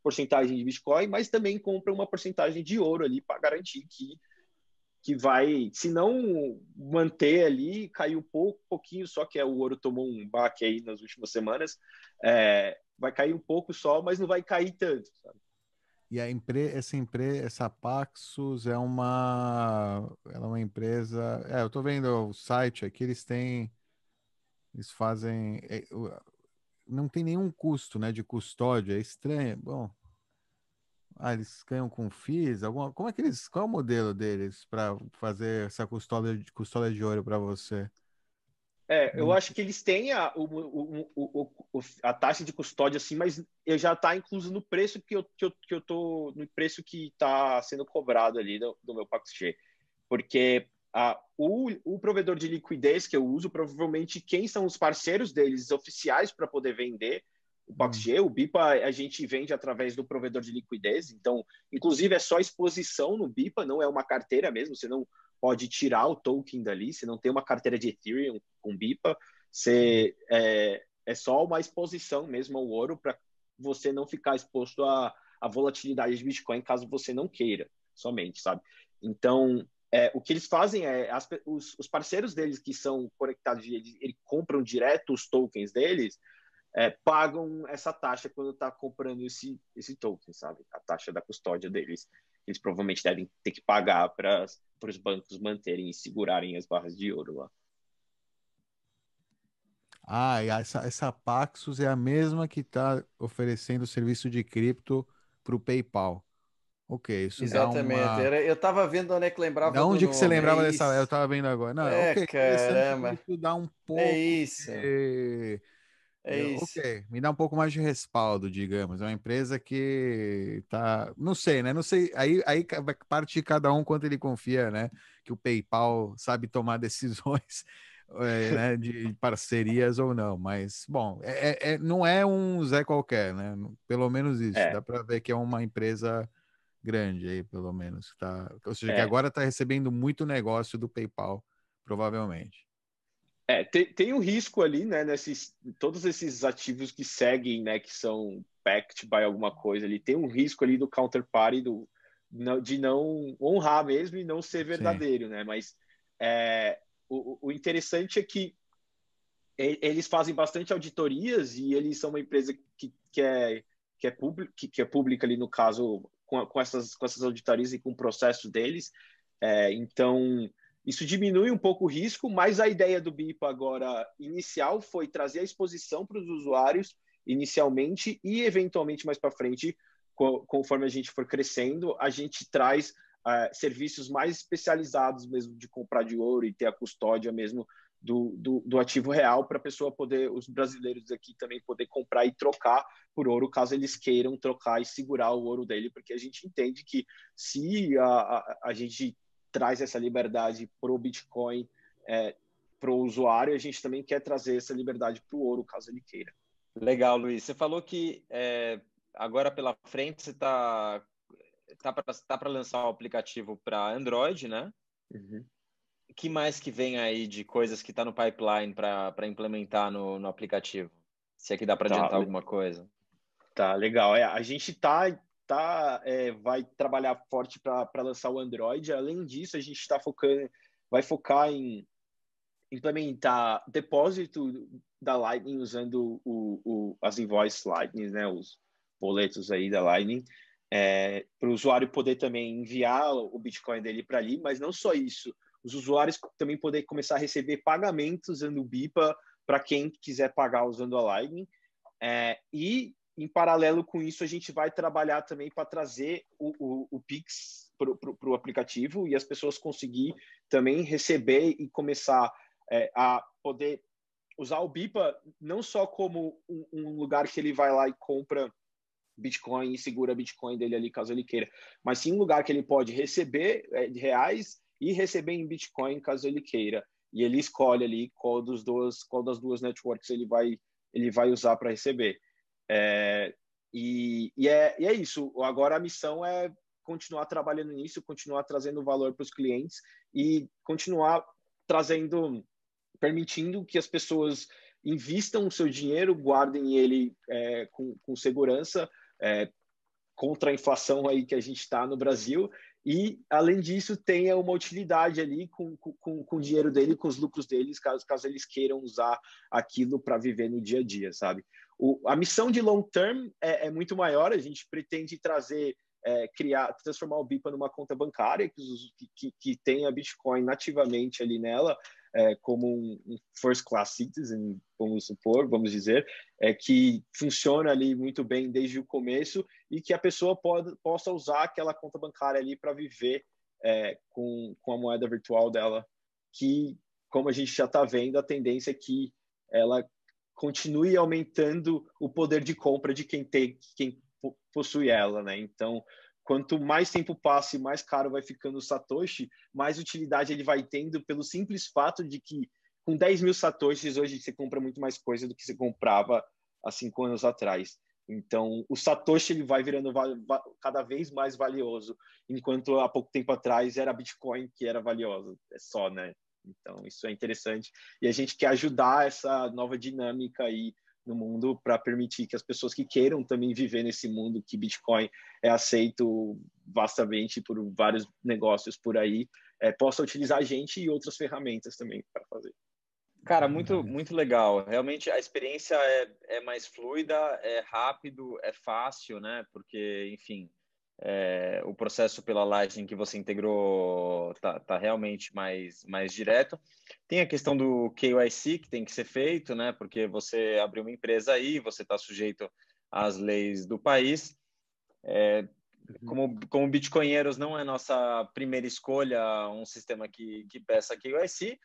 porcentagem de Bitcoin, mas também compra uma porcentagem de ouro ali para garantir que, que vai, se não manter ali, cair um pouco, pouquinho só, que é o ouro tomou um baque aí nas últimas semanas, é, vai cair um pouco só, mas não vai cair tanto, sabe? E a empre essa empresa, essa Paxos é uma, ela é uma empresa. É, eu tô vendo o site aqui, eles têm, eles fazem, é, o- não tem nenhum custo, né, de custódia. É estranho. Bom, ah, eles ganham com FIIs, alguma, como é que eles, qual é o modelo deles para fazer essa custódia de custódia de ouro para você? É, eu Não- acho que eles têm a, o, o, o, o, a taxa de custódia, assim, mas já está incluso no preço que eu, que eu, que eu tô, no preço que está sendo cobrado ali do, do meu PaxG. Porque a, o, o provedor de liquidez que eu uso, provavelmente quem são os parceiros deles oficiais para poder vender o Hum. PaxG, o BIPA a gente vende através do provedor de liquidez, então, inclusive é só exposição no BIPA, não é uma carteira mesmo, você não pode tirar o token dali, você não tem uma carteira de Ethereum com BIPA, você, é, é só uma exposição mesmo ao ouro para você não ficar exposto à, à volatilidade de Bitcoin caso você não queira, somente, sabe? Então, é, o que eles fazem é, as, os, os parceiros deles que são conectados, eles, eles compram direto os tokens deles, é, pagam essa taxa quando está comprando esse, esse token, sabe? A taxa da custódia deles. Eles provavelmente devem ter que pagar para os bancos manterem e segurarem as barras de ouro lá. Ah, e essa, essa Paxos é a mesma que está oferecendo o serviço de cripto para o PayPal. Ok, isso dá Exatamente. uma. Era, eu estava vendo onde é que Da lembrava do onde que você nome. É lembrava dessa? Eu isso. estava vendo agora. Não, É, ok, interessante que caramba. isso dá um É pouco isso. de. É eu- isso. Ok, me dá um pouco mais de respaldo, digamos. É uma empresa que tá. Não sei, né? Não sei. Aí, aí ca- vai parte de cada um quanto ele confia, né? Que o PayPal sabe tomar decisões. É, né, de parcerias ou não, mas bom, é, é- é- não é um Zé qualquer, né? Pelo menos isso, É, dá para ver que é uma empresa grande aí, pelo menos. Tá? Ou seja, que é. agora está recebendo muito negócio do PayPal, provavelmente. É, tem, tem um risco ali, né, nesses, todos esses ativos que seguem, né, que são backed by alguma coisa ali, tem um risco ali do counterparty do, não- de não honrar mesmo e não ser Sim. verdadeiro, né, mas é, o, o interessante é que e- eles fazem bastante auditorias e eles são uma empresa que, que, é, que, é, pública, que, que é pública ali no caso com, a- com, essas, com essas auditorias e com o processo deles. É, então, isso diminui um pouco o risco, mas a ideia do BIPA agora inicial foi trazer a exposição para os usuários inicialmente e eventualmente mais para frente, co- conforme a gente for crescendo, a gente traz uh, serviços mais especializados mesmo de comprar de ouro e ter a custódia mesmo do, do, do ativo real para a pessoa poder, os brasileiros aqui também poder comprar e trocar por ouro, caso eles queiram trocar e segurar o ouro dele, porque a gente entende que se a, a, a gente traz essa liberdade para o Bitcoin, é, para o usuário, a gente também quer trazer essa liberdade para o ouro, caso ele queira. Legal, Luiz. Você falou que é, agora pela frente você está tá para tá para lançar o aplicativo para Android, né? Uhum. O que mais que vem aí de coisas que está no pipeline para implementar no, no aplicativo? Se é que dá para Tá, adiantar alguma coisa. tá legal. É, a gente tá, tá, é, vai trabalhar forte para lançar o Android. Além disso, a gente está focando, vai focar em implementar depósito da Lightning usando o, o, as invoices Lightning, né, os boletos aí da Lightning, é, para o usuário poder também enviar o Bitcoin dele para ali, mas não só isso, os usuários também poder começar a receber pagamentos usando o BIPA para quem quiser pagar usando a Lightning, é, e em paralelo com isso a gente vai trabalhar também para trazer o, o, o Pix para o aplicativo e as pessoas conseguir também receber e começar é, a poder usar o BIPA não só como um, um lugar que ele vai lá e compra Bitcoin e segura Bitcoin dele ali caso ele queira, mas sim um lugar que ele pode receber é, reais e receber em Bitcoin caso ele queira. E ele escolhe ali qual, dos dois, qual das duas networks ele vai, ele vai usar para receber. É, e, e, é, e é isso. Agora a missão é continuar trabalhando nisso, continuar trazendo valor para os clientes e continuar trazendo, permitindo que as pessoas invistam o seu dinheiro, guardem ele é, com, com segurança, é, contra a inflação aí que a gente está no Brasil. E, além disso, tenha uma utilidade ali com, com, com o dinheiro dele, com os lucros deles, caso, caso eles queiram usar aquilo para viver no dia a dia, sabe? O, a missão de long term é, é muito maior, a gente pretende trazer, é, criar, transformar o BIPA numa conta bancária que, que, que tenha Bitcoin nativamente ali nela, é, como um, um first class citizen, vamos supor, vamos dizer, é, que funciona ali muito bem desde o começo e que a pessoa pode, possa usar aquela conta bancária ali para viver é, com, com a moeda virtual dela, que, como a gente já está vendo, a tendência é que ela continue aumentando o poder de compra de quem tem, quem possui ela, né? Então, quanto mais tempo passa e mais caro vai ficando o Satoshi, mais utilidade ele vai tendo pelo simples fato de que com dez mil Satoshis hoje você compra muito mais coisa do que você comprava há cinco anos atrás. Então, o Satoshi ele vai virando cada vez mais valioso, enquanto há pouco tempo atrás era Bitcoin que era valioso. É só, né? Então, isso é interessante. E a gente quer ajudar essa nova dinâmica aí no mundo para permitir que as pessoas que queiram também viver nesse mundo que Bitcoin é aceito vastamente por vários negócios por aí, é, possa utilizar a gente e outras ferramentas também para fazer. Cara, muito, muito legal. Realmente a experiência é, é mais fluida, é rápido, é fácil, né? Porque, enfim, é, o processo pela Lightning que você integrou tá, tá realmente mais, mais direto. Tem a questão do K Y C que tem que ser feito, né? Porque você abriu uma empresa aí, você está sujeito às leis do país. É, como, como bitcoinheiros, não é nossa primeira escolha um sistema que, que peça K Y C,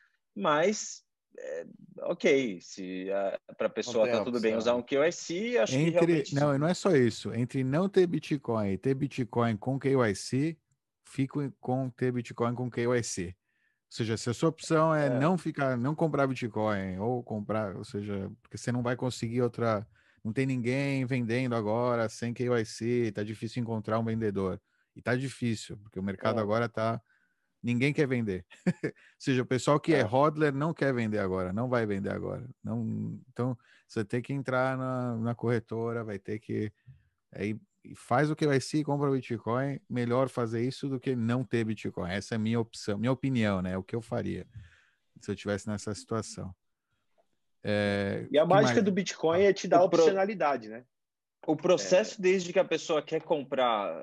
mas é, ok, se para a pessoa tá tudo bem usar um K Y C, acho entre, que realmente... Não, não é só isso. Entre não ter Bitcoin e ter Bitcoin com K Y C, fico com ter Bitcoin com K Y C. Ou seja, se a sua opção é, é não ficar, não comprar Bitcoin ou comprar, ou seja, porque você não vai conseguir outra, não tem ninguém vendendo agora sem K Y C, tá difícil encontrar um vendedor. E tá difícil, porque o mercado é. agora tá, ninguém quer vender. Ou seja, o pessoal que é. é hodler não quer vender agora, não vai vender agora. Não, então, você tem que entrar na, na corretora, vai ter que aí faz o K Y C, compra o Bitcoin, melhor fazer isso do que não ter Bitcoin. Essa é a minha opção, minha opinião, né? É o que eu faria se eu estivesse nessa situação. É, e a mágica mais... do Bitcoin é te dar o opcionalidade, pro... né? O processo, é... desde que a pessoa quer comprar,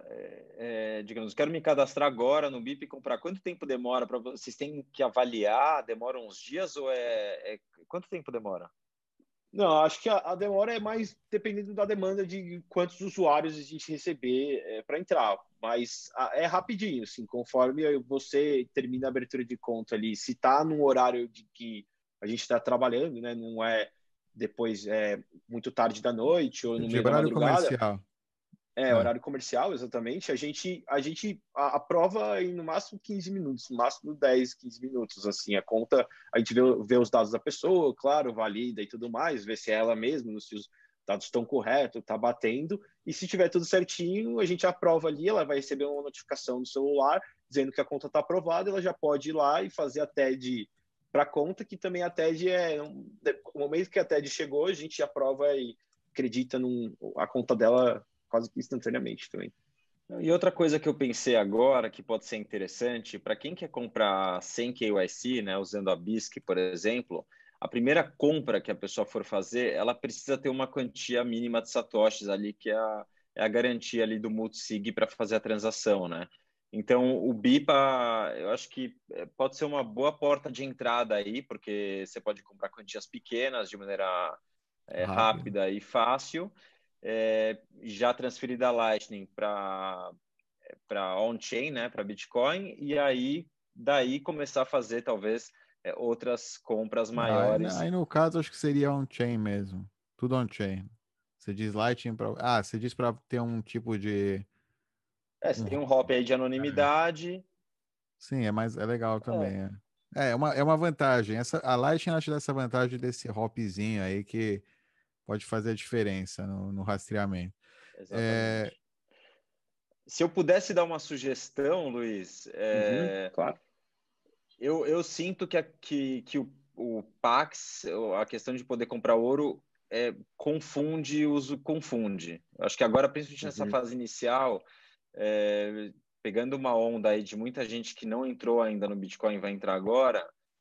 é, digamos, quero me cadastrar agora no B I P e comprar, quanto tempo demora para vocês? Têm que avaliar? Demora uns dias ou é, é... quanto tempo demora? Não, acho que a, a demora é mais dependendo da demanda de quantos usuários a gente receber é, para entrar, mas a, é rapidinho, assim, conforme você termina a abertura de conta ali, se está num horário de que a gente está trabalhando, né, não é depois é muito tarde da noite ou no de meio da madrugada. Comercial. É, é, horário comercial, exatamente. A gente, a gente aprova em no máximo quinze minutos, no máximo dez, quinze minutos, assim. A conta, a gente vê, vê os dados da pessoa, claro, valida e tudo mais, vê se é ela mesma, se os dados estão corretos, está batendo. E se tiver tudo certinho, a gente aprova ali, ela vai receber uma notificação no celular dizendo que a conta está aprovada, ela já pode ir lá e fazer a T E D para a conta, que também a T E D é... No momento que a T E D chegou, a gente aprova e acredita num, a conta dela quase que instantaneamente também. E outra coisa que eu pensei agora, que pode ser interessante, para quem quer comprar sem K Y C, né, usando a B I S C, por exemplo, a primeira compra que a pessoa for fazer, ela precisa ter uma quantia mínima de satoshis ali, que é a, é a garantia ali do multisig para fazer a transação, né? Então, o B I P A, eu acho que pode ser uma boa porta de entrada aí, porque você pode comprar quantias pequenas de maneira é, rápida e fácil, é, já transferir da Lightning para para on-chain, né, para Bitcoin, e aí daí começar a fazer talvez é, outras compras maiores. Ah, aí, aí no caso acho que seria on-chain mesmo, tudo on-chain. Você diz Lightning para, ah, você diz para ter um tipo de é, você um... tem um hop aí de anonimidade. É. Sim, é mais é legal também. É, é, é uma, é uma vantagem. Essa, a Lightning acha dessa vantagem desse hopzinho aí que pode fazer a diferença no, no rastreamento. Exatamente. É... Se eu pudesse dar uma sugestão, Luiz, é... uhum, claro. eu, eu sinto que, a, que, que o, o Pax, a questão de poder comprar ouro, é, confunde, uso confunde. Eu acho que agora, principalmente nessa Uhum. fase inicial, é, pegando uma onda aí de muita gente que não entrou ainda no Bitcoin e vai entrar agora,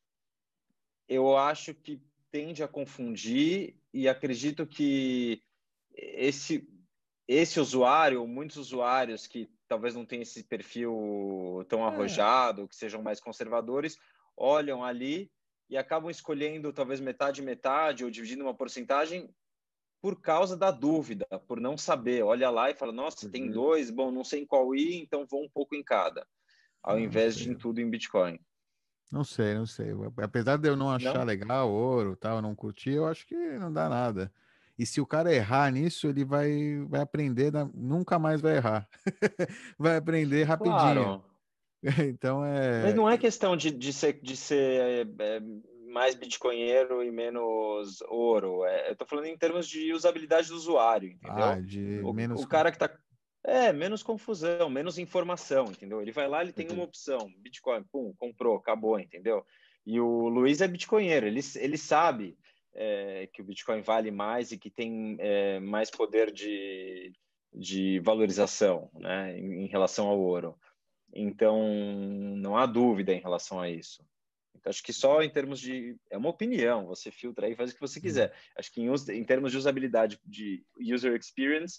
eu acho que tende a confundir e acredito que esse, esse usuário, muitos usuários que talvez não tenham esse perfil tão arrojado, que sejam mais conservadores, olham ali e acabam escolhendo talvez metade, metade, ou dividindo uma porcentagem por causa da dúvida, por não saber. Olha lá e fala, nossa, tem Uhum. dois, bom, não sei em qual ir, então vou um pouco em cada, ao Não invés de sei. em tudo em Bitcoin. Não sei, não sei. Apesar de eu não achar Não? legal ouro, tal, não curtir, eu acho que não dá nada. E se o cara errar nisso, ele vai, vai aprender, da- nunca mais vai errar. Vai aprender rapidinho. Claro. Então Mas é. não é questão de, de ser, de ser é, mais bitcoinheiro e menos ouro. É, eu estou falando em termos de usabilidade do usuário, Ah, entendeu? de O, menos. o cara que está... É, menos confusão, menos informação, entendeu? Ele vai lá, ele tem uma Uhum. opção, Bitcoin, pum, comprou, acabou, entendeu? E o Luiz é bitcoinheiro, ele, ele sabe é, que o Bitcoin vale mais e que tem é, mais poder de, de valorização, né, em, em relação ao ouro. Então, não há dúvida em relação a isso. Então, acho que só em termos de... É uma opinião, você filtra aí e faz o que você quiser. Acho que em, us- em termos de usabilidade, de user experience,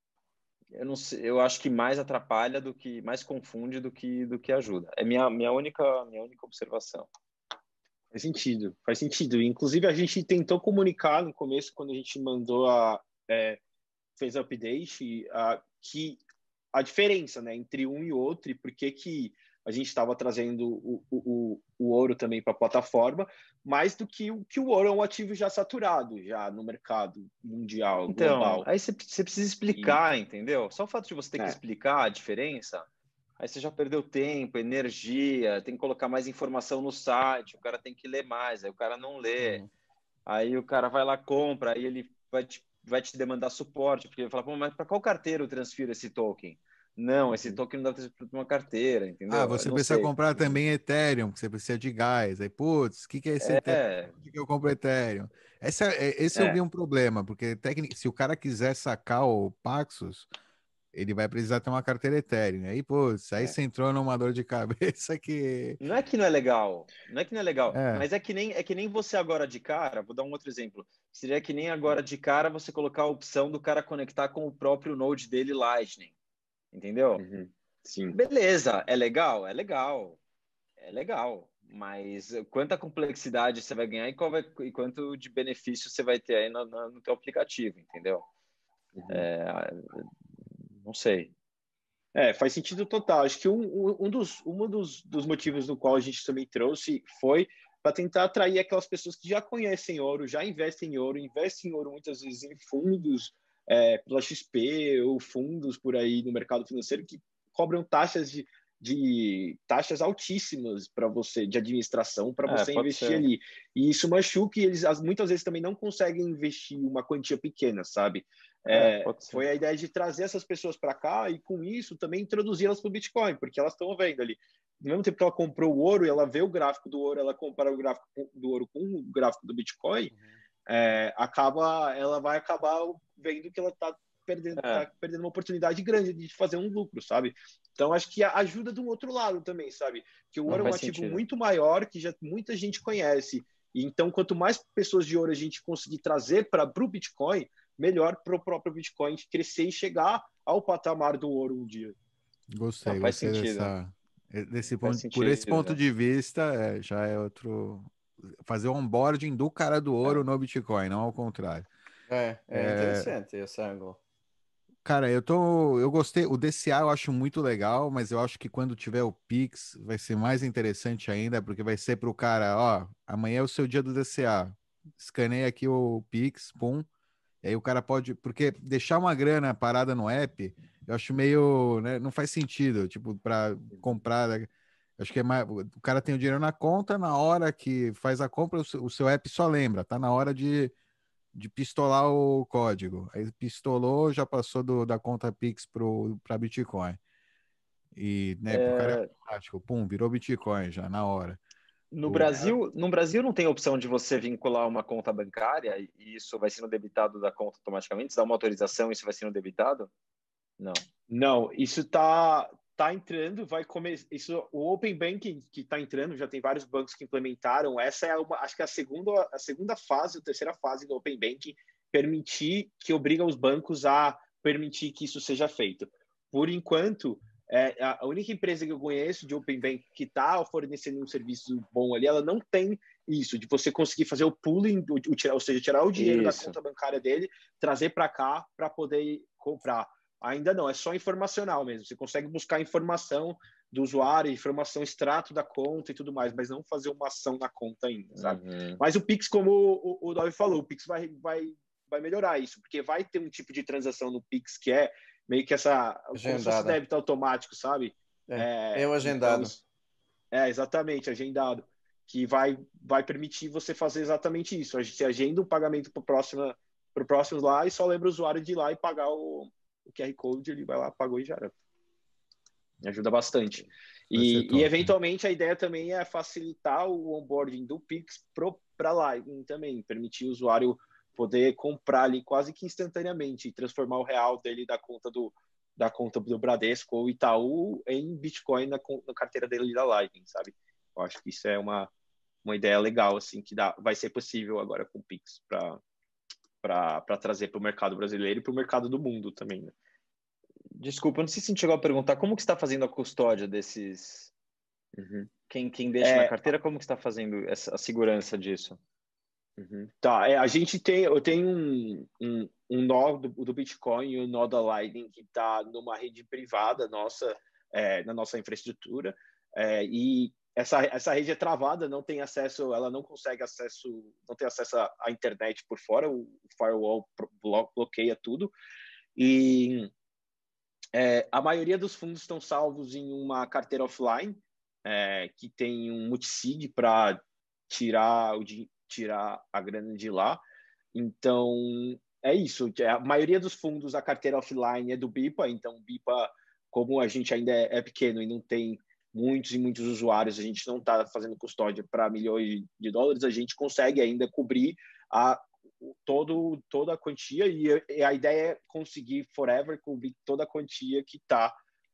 eu, não sei, eu acho que mais atrapalha do que... Mais confunde do que, do que ajuda. É minha, minha, única, minha única observação. Faz sentido, faz sentido. Inclusive, a gente tentou comunicar no começo, quando a gente mandou a... É, fez o update, a, que a diferença, né, entre um e outro, e por que que a gente estava trazendo o, o, o ouro também para a plataforma, mais do que o que o ouro é um ativo já saturado, já no mercado mundial, Então, global. aí você, você precisa E, explicar, entendeu? Só o fato de você ter que é, explicar a diferença, aí você já perdeu tempo, energia, tem que colocar mais informação no site, o cara tem que ler mais, aí o cara não lê. Uhum. Aí o cara vai lá, compra, aí ele vai te, vai te demandar suporte, porque ele fala, pô, mas para qual carteira eu transfiro esse token? Não, esse uhum, token não dá para uma carteira, Ah, entendeu? Eu você não precisa sei. comprar também Ethereum, que você precisa de gás. Aí, putz, o que, que é esse Ethereum? É, Por que que eu compro Ethereum? Esse, é, esse eu vi é, um problema, porque tecnic, se o cara quiser sacar o Paxos, ele vai precisar ter uma carteira Ethereum. Aí, putz, aí é. você entrou numa dor de cabeça que. não é que não é legal, não é que não é legal, É, mas é que nem é que nem você agora de cara, vou dar um outro exemplo. Seria que nem agora de cara você colocar a opção do cara conectar com o próprio Node dele Lightning, entendeu? Uhum, sim. Beleza, é legal, é legal. É legal, mas quanta complexidade você vai ganhar e, qual vai, e quanto de benefício você vai ter aí no, no, no teu aplicativo, entendeu? Uhum. É, não sei. É, faz sentido total. Acho que um, um um dos, um dos, dos motivos do qual a gente também trouxe foi para tentar atrair aquelas pessoas que já conhecem ouro, já investem em ouro, investem em ouro muitas vezes em fundos é, pela X P ou fundos por aí no mercado financeiro que cobram taxas de, de taxas altíssimas para você de administração para É, você pode investir ser. ali. E isso machuca e eles muitas vezes também não conseguem investir uma quantia pequena, sabe? É, É, pode ser. foi a ideia de trazer essas pessoas para cá e, com isso, também introduzi-las para o Bitcoin, porque elas estão vendo ali. No mesmo tempo que ela comprou o ouro e ela vê o gráfico do ouro, ela compara o gráfico do ouro com o gráfico do Bitcoin, é, acaba, ela vai acabar vendo que ela está perdendo, É, tá perdendo uma oportunidade grande de fazer um lucro, sabe? Então, acho que ajuda de um outro lado também, sabe? Que o não ouro é um faz ativo sentido. muito maior, que já muita gente conhece. E então, quanto mais pessoas de ouro a gente conseguir trazer para o Bitcoin, melhor para o próprio Bitcoin crescer e chegar ao patamar do ouro um dia. Não gostei, faz gostei sentido. dessa. Desse Faz ponto, por esse ponto sentido. de vista, é, já é outro. Fazer o onboarding do cara do ouro É. no Bitcoin, não ao contrário. É, é É, interessante esse ângulo. cara, eu tô, eu gostei. O D C A eu acho muito legal, mas eu acho que quando tiver o Pix vai ser mais interessante ainda, porque vai ser pro cara, ó, amanhã é o seu dia do D C A. Escaneia aqui o Pix, pum. E aí o cara pode, porque deixar uma grana parada no app, eu acho meio, né, não faz sentido, tipo, para comprar, né? Acho que é mais, o cara tem o dinheiro na conta, na hora que faz a compra, o seu, o seu app só lembra, tá na hora de de pistolar o código. Aí pistolou, já passou do, da conta Pix para Bitcoin. E, né, pro cara é É, automático, pum, virou Bitcoin já na hora. No O- Brasil, no Brasil não tem a opção de você vincular uma conta bancária e isso vai sendo debitado da conta automaticamente? Você dá uma autorização e isso vai sendo debitado? Não. Não, isso tá tá entrando, vai começar. Isso, o Open Banking que está entrando, já tem vários bancos que implementaram. Essa é uma, acho que é a segunda, a segunda fase, a terceira fase do Open Banking, permitir que obriga os bancos a permitir que isso seja feito. Por enquanto, é, a única empresa que eu conheço de Open Banking que está fornecendo um serviço bom ali, ela não tem isso, de você conseguir fazer o pooling, o, o, ou seja, tirar o dinheiro Isso. da conta bancária dele, trazer para cá para poder comprar. Ainda não, é só informacional mesmo. Você consegue buscar informação do usuário, informação, extrato da conta e tudo mais, mas não fazer uma ação na conta ainda, sabe? Uhum. Mas o Pix, como o, o Dove falou, o Pix vai, vai, vai melhorar isso, porque vai ter um tipo de transação no Pix que é meio que essa... Como se fosse Agendada. débito automático, sabe? É, É, é o agendado. então, é, exatamente, agendado. Que vai, vai permitir você fazer exatamente isso. Você agenda um pagamento para o próximo, pro próximo lá e só lembra o usuário de ir lá e pagar o... o Q R Code, ele vai lá, pagou e já era. Ajuda bastante. Vai ser E, top. e, eventualmente, a ideia também é facilitar o onboarding do Pix para Lightning também, permitir o usuário poder comprar ali quase que instantaneamente e transformar o real dele da conta do, da conta do Bradesco ou Itaú em Bitcoin na, na carteira dele da Lightning, sabe? Eu acho que isso é uma, uma ideia legal, assim, que dá, vai ser possível agora com o Pix para para trazer para o mercado brasileiro e para o mercado do mundo também, né? Desculpa, eu não sei se a gente chegou a perguntar como que está fazendo a custódia desses... Uhum. Quem, quem deixa É, na carteira, como que está fazendo essa, a segurança disso? Uhum. Tá, é, a gente tem, eu tenho um, um, um nó do, do Bitcoin e um nó da Lightning que está numa rede privada nossa, é, na nossa infraestrutura, é, e essa, essa rede é travada, não tem acesso, ela não consegue acesso, não tem acesso à, à internet por fora, o, o firewall blo, bloqueia tudo, e é, a maioria dos fundos estão salvos em uma carteira offline, é, que tem um multisig para tirar, o, tirar a grana de lá. Então, é isso. A maioria dos fundos, a carteira offline é do BIPA, então o BIPA, como a gente ainda é, é pequeno e não tem muitos e muitos usuários, a gente não está fazendo custódia para milhões de dólares, a gente consegue ainda cobrir a todo, toda a quantia e a ideia é conseguir forever cobrir toda a quantia que está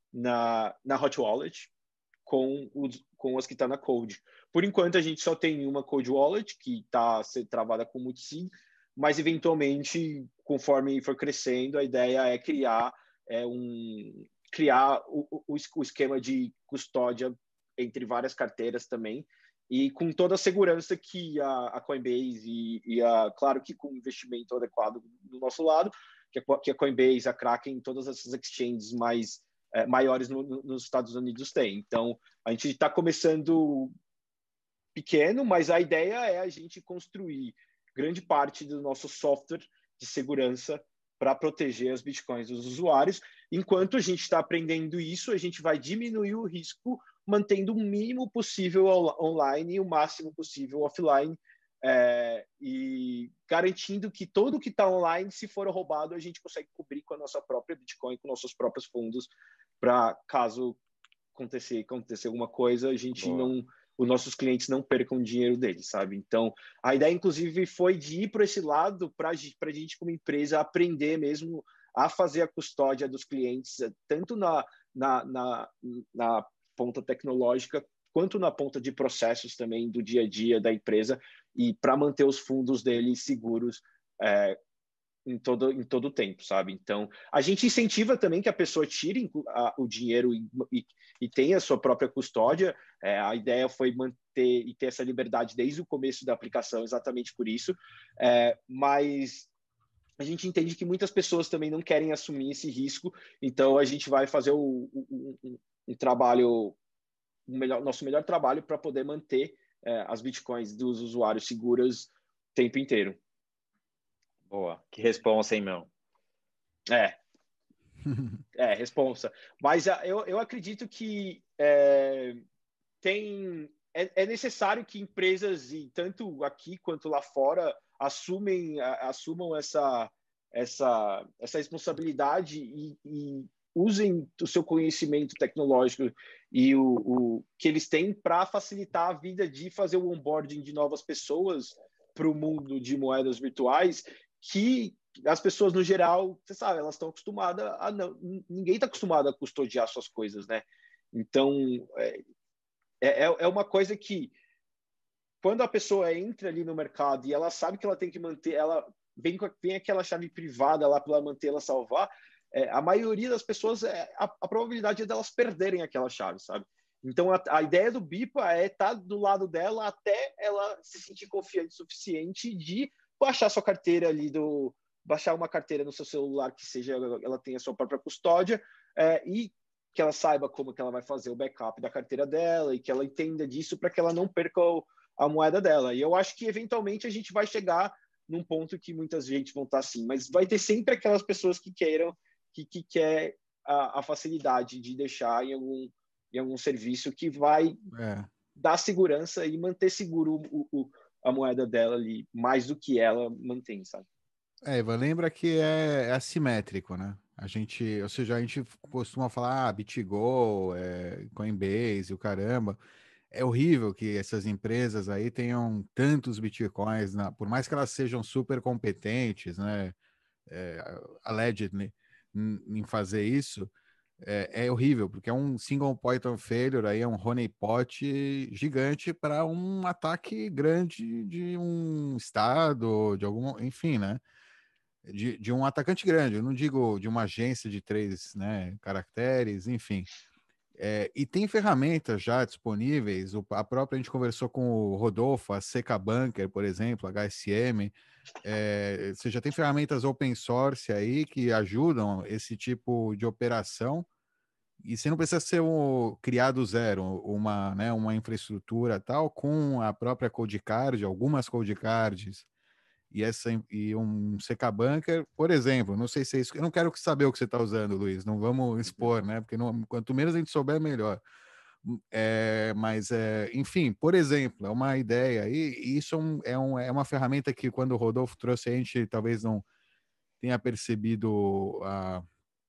na, na Hot Wallet com, os, com as que está na Cold. Por enquanto, a gente só tem uma Cold Wallet que está sendo travada com multisig, mas eventualmente, conforme for crescendo, a ideia é criar, é, um, criar o, o, o esquema de custódia entre várias carteiras também, e com toda a segurança que a, a Coinbase e, e a, claro que com investimento adequado do nosso lado, que a, que a Coinbase, a Kraken, todas essas exchanges mais é, maiores no, no, nos Estados Unidos têm. Então, a gente está começando pequeno, mas a ideia é a gente construir grande parte do nosso software de segurança para proteger as bitcoins dos usuários. Enquanto a gente está aprendendo isso, a gente vai diminuir o risco mantendo o mínimo possível online e o máximo possível offline, é, e garantindo que tudo que está online, se for roubado, a gente consegue cobrir com a nossa própria Bitcoin, com nossos próprios fundos, para caso acontecer, acontecer alguma coisa, a gente Boa. não, os nossos clientes não percam dinheiro deles, sabe? Então, a ideia, inclusive, foi de ir para esse lado para a gente, como empresa, aprender mesmo a fazer a custódia dos clientes, tanto na, na, na, na ponta tecnológica, quanto na ponta de processos também do dia a dia da empresa, e para manter os fundos deles seguros é, em todo em todo o tempo, sabe? Então, a gente incentiva também que a pessoa tire a, o dinheiro e, e, e tenha a sua própria custódia. É, a ideia foi manter e ter essa liberdade desde o começo da aplicação, exatamente por isso. É, mas a gente entende que muitas pessoas também não querem assumir esse risco, então a gente vai fazer o, o, um, um trabalho, um melhor, nosso melhor trabalho para poder manter é, as bitcoins dos usuários seguras o tempo inteiro. Boa, que responsa, hein, meu? É, é, responsa. Mas eu, eu acredito que é, tem, é, é necessário que empresas, e tanto aqui quanto lá fora, assumem, assumam essa, essa, essa responsabilidade e, e usem o seu conhecimento tecnológico e o, o que eles têm para facilitar a vida de fazer o onboarding de novas pessoas para o mundo de moedas virtuais, que as pessoas, no geral, você sabe, elas estão acostumadas a não... Ninguém está acostumado a custodiar suas coisas, né? Então, é, é, é uma coisa que, quando a pessoa entra ali no mercado e ela sabe que ela tem que manter, ela vem, vem aquela chave privada lá para ela manter, ela salvar, é, a maioria das pessoas, é, a, a probabilidade é delas perderem aquela chave, sabe? Então, a, a ideia do BIPA é estar do lado dela até ela se sentir confiante o suficiente de baixar sua carteira ali, do, baixar uma carteira no seu celular que seja, ela tenha sua própria custódia, é, e que ela saiba como que ela vai fazer o backup da carteira dela e que ela entenda disso para que ela não perca o, a moeda dela. E eu acho que, eventualmente, a gente vai chegar num ponto que muitas gente vão estar assim, mas vai ter sempre aquelas pessoas que queiram, que, que quer a, a facilidade de deixar em algum, em algum serviço que vai é. dar segurança e manter seguro o, o, a moeda dela ali, mais do que ela mantém, sabe? É, Ivan, lembra que é, é assimétrico, né? A gente, ou seja, a gente costuma falar ah, BitGo, é, Coinbase, o caramba. É horrível que essas empresas aí tenham tantos bitcoins, na, por mais que elas sejam super competentes, né? É, allegedly, em fazer isso, é, é horrível, porque é um single point of failure, aí é um honeypot gigante para um ataque grande de um estado, de algum, enfim, né? De, de um atacante grande, eu não digo de uma agência de três, né, caracteres, enfim. É, e tem ferramentas já disponíveis, o, a própria, a gente conversou com o Rodolfo, a C K Bunker, por exemplo, H S M, é, você já tem ferramentas open source aí que ajudam esse tipo de operação, e você não precisa ser um, criar do zero uma, né, uma infraestrutura tal, com a própria Coldcard, algumas Coldcards, e, essa, e um C K Bunker, por exemplo, não sei se é isso, eu não quero saber o que você está usando, Luiz, não vamos expor, né? Porque não, quanto menos a gente souber, melhor. É, mas, é, enfim, por exemplo, é uma ideia, e, e isso é, um, é, um, é uma ferramenta que, quando o Rodolfo trouxe, a gente talvez não tenha percebido a,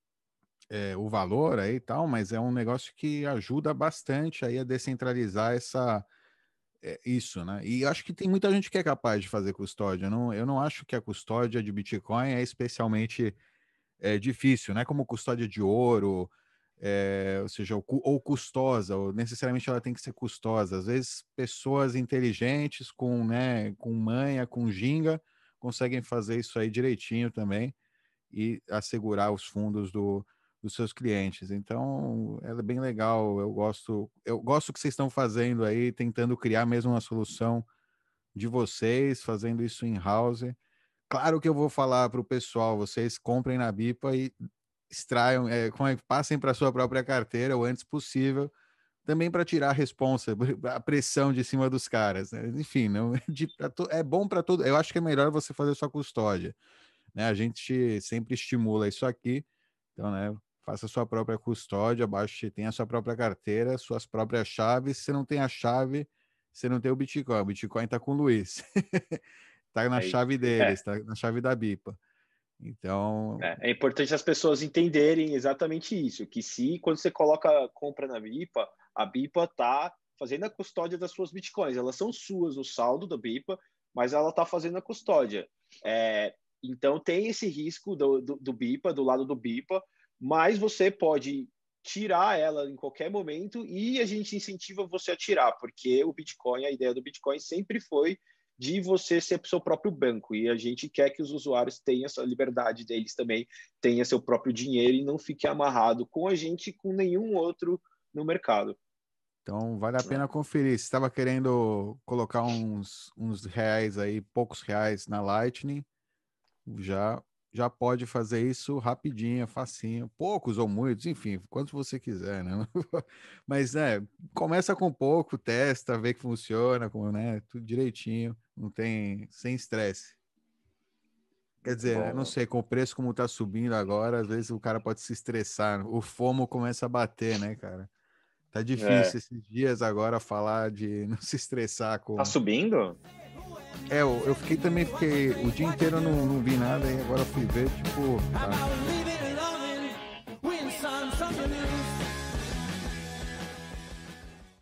é, o valor aí e tal, mas é um negócio que ajuda bastante aí a descentralizar essa. É isso, né? E acho que tem muita gente que é capaz de fazer custódia. Eu não, eu não acho que a custódia de Bitcoin é especialmente é, difícil, né? Como custódia de ouro, é, ou seja, ou, ou custosa, ou necessariamente ela tem que ser custosa. Às vezes, pessoas inteligentes, com, né, com manha, com ginga, conseguem fazer isso aí direitinho também e assegurar os fundos do, dos seus clientes. Então, é bem legal. Eu gosto, eu gosto que vocês estão fazendo aí, tentando criar mesmo uma solução de vocês, fazendo isso in-house. Claro que eu vou falar para o pessoal, vocês comprem na Bipa e extraiam, é, passem para a sua própria carteira o antes possível, também para tirar a responsa, a pressão de cima dos caras. Né? Enfim, não, de, é bom para todo. Eu acho que é melhor você fazer sua custódia. Né? A gente sempre estimula isso aqui. Então, né, faça sua própria custódia, baixe, tenha a sua própria carteira, suas próprias chaves. Se você não tem a chave, você não tem o Bitcoin. O Bitcoin está com o Luiz. Está na é chave dele, está é. na chave da Bipa. Então... É, é importante as pessoas entenderem exatamente isso, que se, quando você coloca compra na Bipa, a Bipa está fazendo a custódia das suas Bitcoins. Elas são suas, o saldo da Bipa, mas ela está fazendo a custódia. É, então, tem esse risco do, do, do BIPA, do lado do BIPA, mas você pode tirar ela em qualquer momento e a gente incentiva você a tirar, porque o Bitcoin, a ideia do Bitcoin sempre foi de você ser seu próprio banco, e a gente quer que os usuários tenham essa liberdade deles também, tenham seu próprio dinheiro e não fique amarrado com a gente, com nenhum outro no mercado. Então, vale a pena conferir. Se estava querendo colocar uns, uns reais aí, poucos reais na Lightning, já, já pode fazer isso rapidinho, facinho. Poucos ou muitos, enfim, quantos você quiser, né? Mas, né, começa com pouco, testa, vê que funciona, com, né, tudo direitinho, não tem, sem estresse. Quer dizer, né, não sei, com o preço como tá subindo agora, às vezes o cara pode se estressar, o FOMO começa a bater, né, cara? Tá difícil é. esses dias agora falar de não se estressar com... Tá subindo? É, eu, eu fiquei também, fiquei o dia inteiro não, não vi nada, e agora eu fui ver, tipo... Tá. something